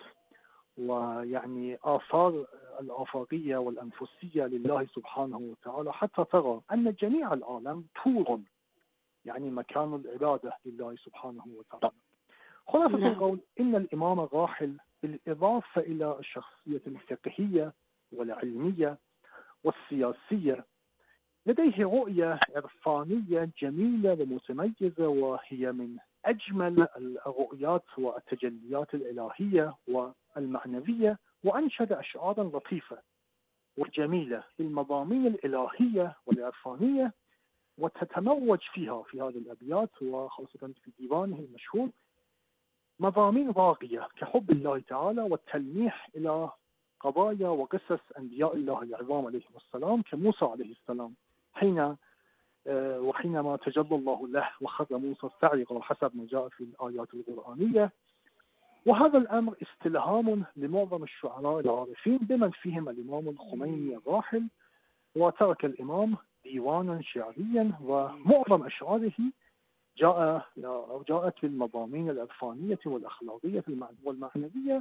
ويعني آثار الآفاقية والأنفسية لله سبحانه وتعالى حتى ترى أن جميع العالم طور، يعني مكان العبادة لله سبحانه وتعالى. خلاصة القول إن الإمام الراحل بالإضافة إلى الشخصية الفقهية والعلمية والسياسية لديه رؤية عرفانية جميلة ومتميزة، وهي من أجمل الرؤيات والتجليات الإلهية والمعنوية. وأنشد أشعارا لطيفة وجميلة بالمضامين الإلهية والعرفانية، وتتموج فيها في هذه الأبيات وخاصة في ديوانه المشهور مضامين راقية كحب الله تعالى والتلميح إلى قضايا وقصص أنبياء الله العظام عليهم السلام كموسى عليه السلام حين وحينما تجلى الله له وخر موسى صعقا حسب ما جاء في الآيات القرآنية. وهذا الأمر استلهام لمعظم الشعراء العارفين بمن فيهم الإمام الخميني الراحل، وترك الإمام ديوانا شعريا ومعظم أشعاره جاء جاءت بالمضامين العرفانية والأخلاقية والمعنوية.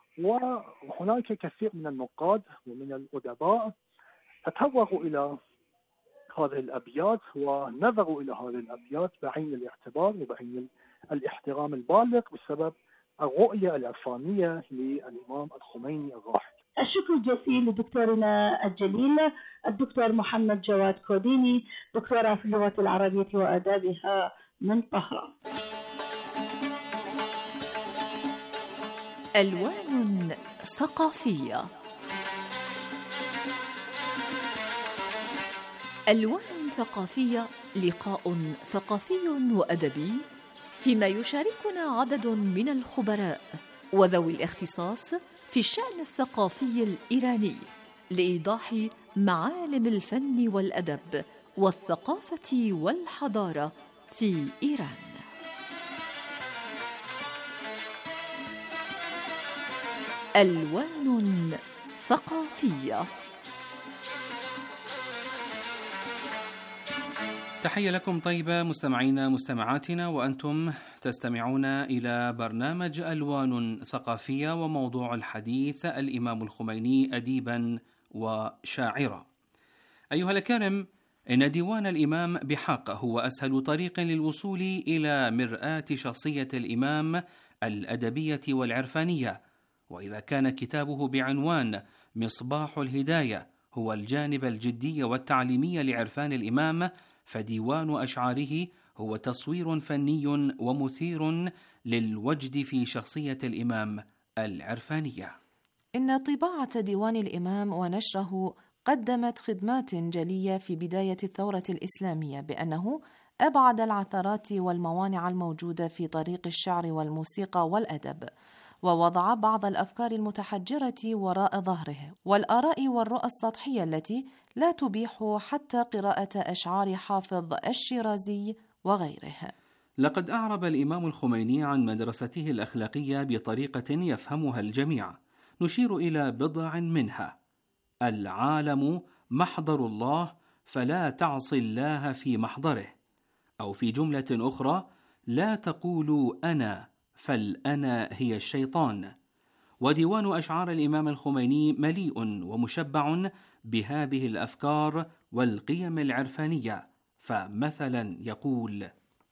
وهناك كثير من النقاد ومن الأدباء تطرقوا إلى هذه الأبيات ونظروا إلى هذه الأبيات بعين الاعتبار وبعين الاحترام البالغ بسبب الرؤية العرفانية للإمام الخميني الراحل. الشكر الجزيل لدكتورنا الجليل الدكتور محمد جواد كوديني، دكتوراه في اللغة العربية وآدابها من طهران. ألوان ثقافية. ألوان ثقافية لقاء ثقافي وأدبي فيما يشاركنا عدد من الخبراء وذوي الاختصاص في الشأن الثقافي الإيراني لإيضاح معالم الفن والأدب والثقافة والحضارة في إيران. ألوان ثقافية. تحية لكم طيبة مستمعينا مستمعاتنا، وأنتم تستمعون إلى برنامج ألوان ثقافية، وموضوع الحديث الإمام الخميني أديبا وشاعرا. أيها الكرام، إن ديوان الإمام بحق هو أسهل طريق للوصول إلى مرآة شخصية الإمام الأدبية والعرفانية. وإذا كان كتابه بعنوان مصباح الهداية هو الجانب الجدي والتعليمي لعرفان الإمام، فديوان أشعاره هو تصوير فني ومثير للوجد في شخصية الإمام العرفانية. إن طباعة ديوان الإمام ونشره قدمت خدمات جلية في بداية الثورة الإسلامية، بأنه أبعد العثرات والموانع الموجودة في طريق الشعر والموسيقى والأدب، ووضع بعض الأفكار المتحجرة وراء ظهره والآراء والرؤى السطحية التي لا تبيح حتى قراءة أشعار حافظ الشيرازي وغيره. لقد أعرب الإمام الخميني عن مدرسته الأخلاقية بطريقة يفهمها الجميع. نشير إلى بضع منها: العالم محضر الله فلا تعص الله في محضره، أو في جملة أخرى: لا تقولوا أنا فالأنا هي الشيطان. وديوان أشعار الإمام الخميني مليء ومشبع بهذه الأفكار والقيم العرفانية. فمثلا يقول: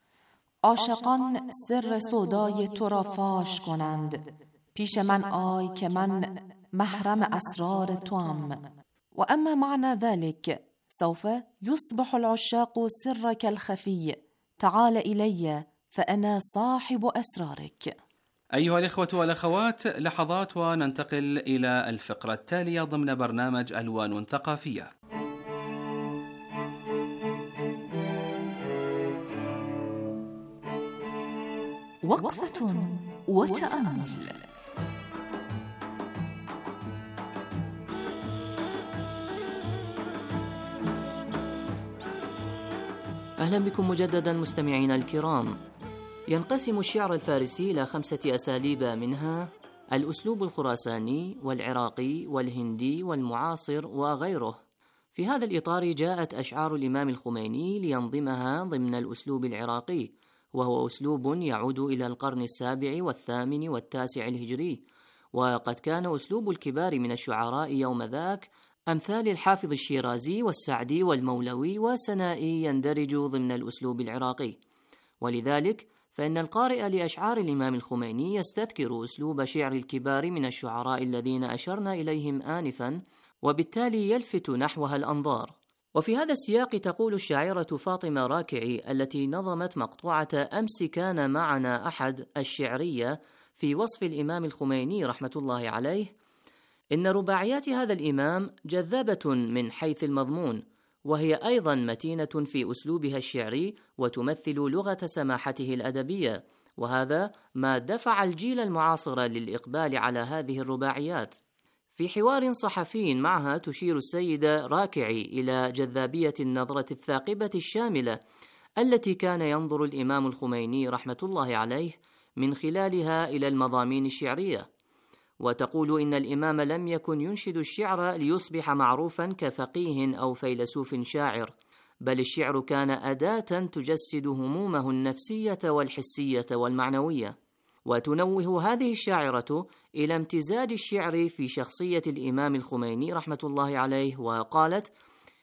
عاشقان سر سودای تو را فاش کنند، پیش من آی که من محرم اسرار توام. وأما معنى ذلك: سوف يصبح العشاق سرك الخفي، تعال إلي فأنا صاحب أسرارك. أيها الإخوة والأخوات، لحظات وننتقل إلى الفقرة التالية ضمن برنامج ألوان ثقافية. وقفة وتأمل. أهلا بكم مجددا مستمعينا الكرام. ينقسم الشعر الفارسي إلى خمسة أساليب، منها الأسلوب الخراساني والعراقي والهندي والمعاصر وغيره. في هذا الإطار جاءت أشعار الإمام الخميني لينظمها ضمن الأسلوب العراقي، وهو أسلوب يعود إلى القرن السابع والثامن والتاسع الهجري، وقد كان أسلوب الكبار من الشعراء يوم ذاك أمثال الحافظ الشيرازي والسعدي والمولوي وسنائي يندرج ضمن الأسلوب العراقي. ولذلك فإن القارئ لأشعار الإمام الخميني يستذكر أسلوب شعر الكبار من الشعراء الذين أشرنا إليهم آنفا، وبالتالي يلفت نحوها الأنظار. وفي هذا السياق تقول الشاعرة فاطمة راكعي التي نظمت مقطوعة أمس كان معنا أحد الشعرية في وصف الإمام الخميني رحمة الله عليه: إن رباعيات هذا الإمام جذابة من حيث المضمون، وهي أيضا متينة في أسلوبها الشعري وتمثل لغة سماحته الأدبية، وهذا ما دفع الجيل المعاصر للإقبال على هذه الرباعيات. في حوار صحفي معها تشير السيدة راكعي إلى جذابية النظرة الثاقبة الشاملة التي كان ينظر الإمام الخميني رحمة الله عليه من خلالها إلى المضامين الشعرية، وتقول إن الإمام لم يكن ينشد الشعر ليصبح معروفا كفقيه أو فيلسوف شاعر، بل الشعر كان أداة تجسد همومه النفسية والحسية والمعنوية. وتنوه هذه الشاعرة إلى امتزاج الشعر في شخصية الإمام الخميني رحمة الله عليه، وقالت: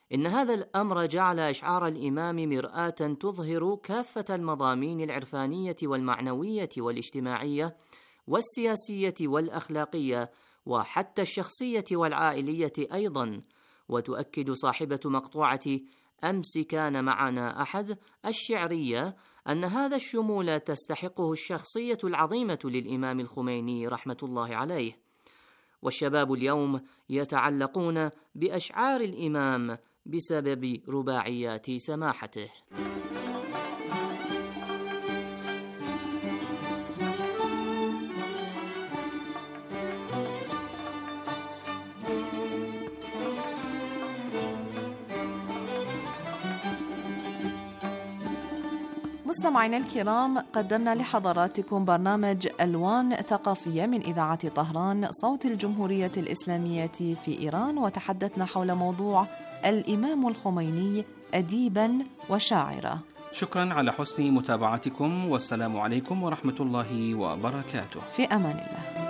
إن هذا الأمر جعل إشعار الإمام مرآة تظهر كافة المضامين العرفانية والمعنوية والاجتماعية والسياسية والأخلاقية وحتى الشخصية والعائلية أيضا. وتؤكد صاحبة مقطوعة أمس كان معنا أحد الشعرية أن هذا الشمول تستحقه الشخصية العظيمة للإمام الخميني رحمة الله عليه. والشباب اليوم يتعلقون بأشعار الإمام بسبب رباعيات سماحته. مستمعينا الكرام، قدمنا لحضراتكم برنامج ألوان ثقافية من إذاعة طهران صوت الجمهورية الإسلامية في إيران، وتحدثنا حول موضوع الإمام الخميني أديبا وشاعرا. شكرا على حسن متابعتكم، والسلام عليكم ورحمة الله وبركاته. في أمان الله.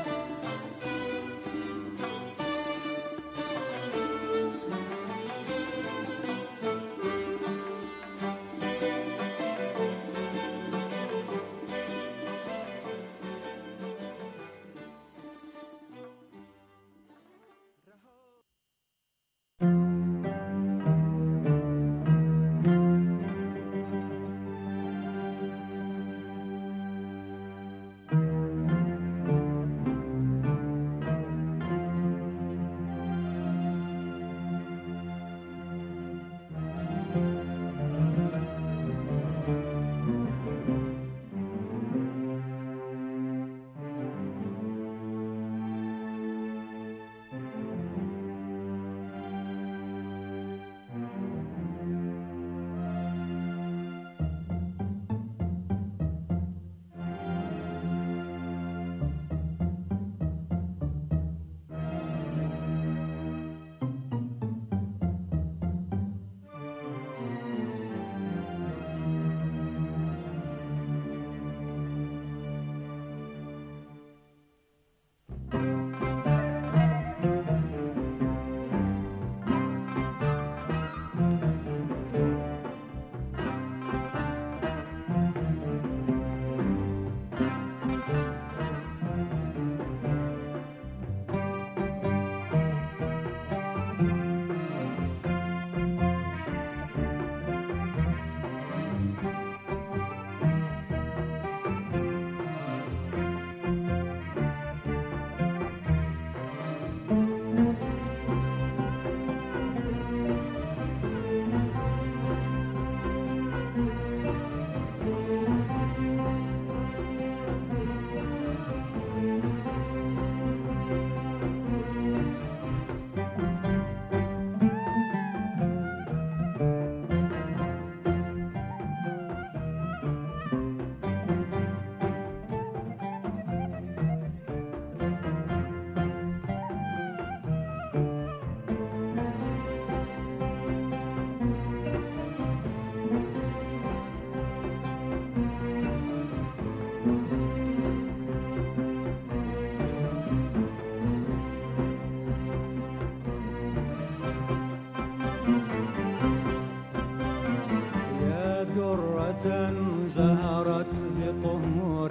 زهرت بطهور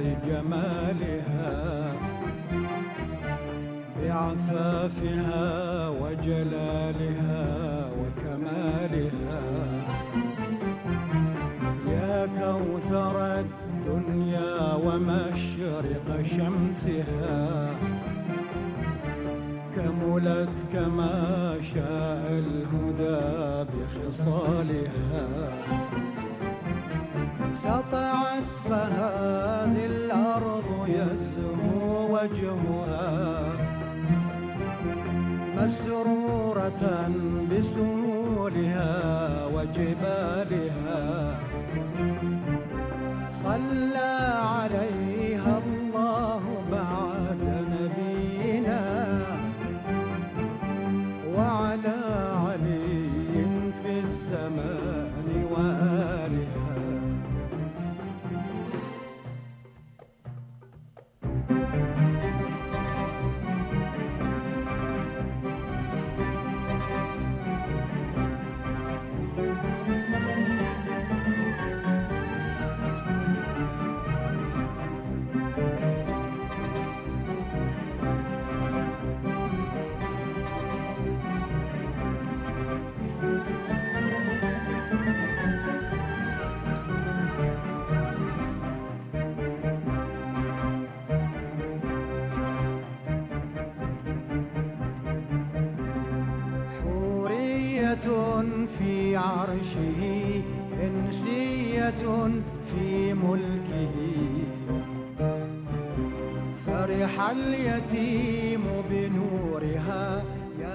جمالها بعفافها وجلالها وكمالها، يا كوثر الدنيا ومشرق شمسها، كملت كما شاء الهدى بخصالها، سطعت فهذه الأرض يزهو وجهها، مسرورة بسهولها وجبالها، صلى عليها الله بعد نبينا وعلى علي في الزمان وآلها. في عرشه إنسية في ملكه فرح اليتيم بنورها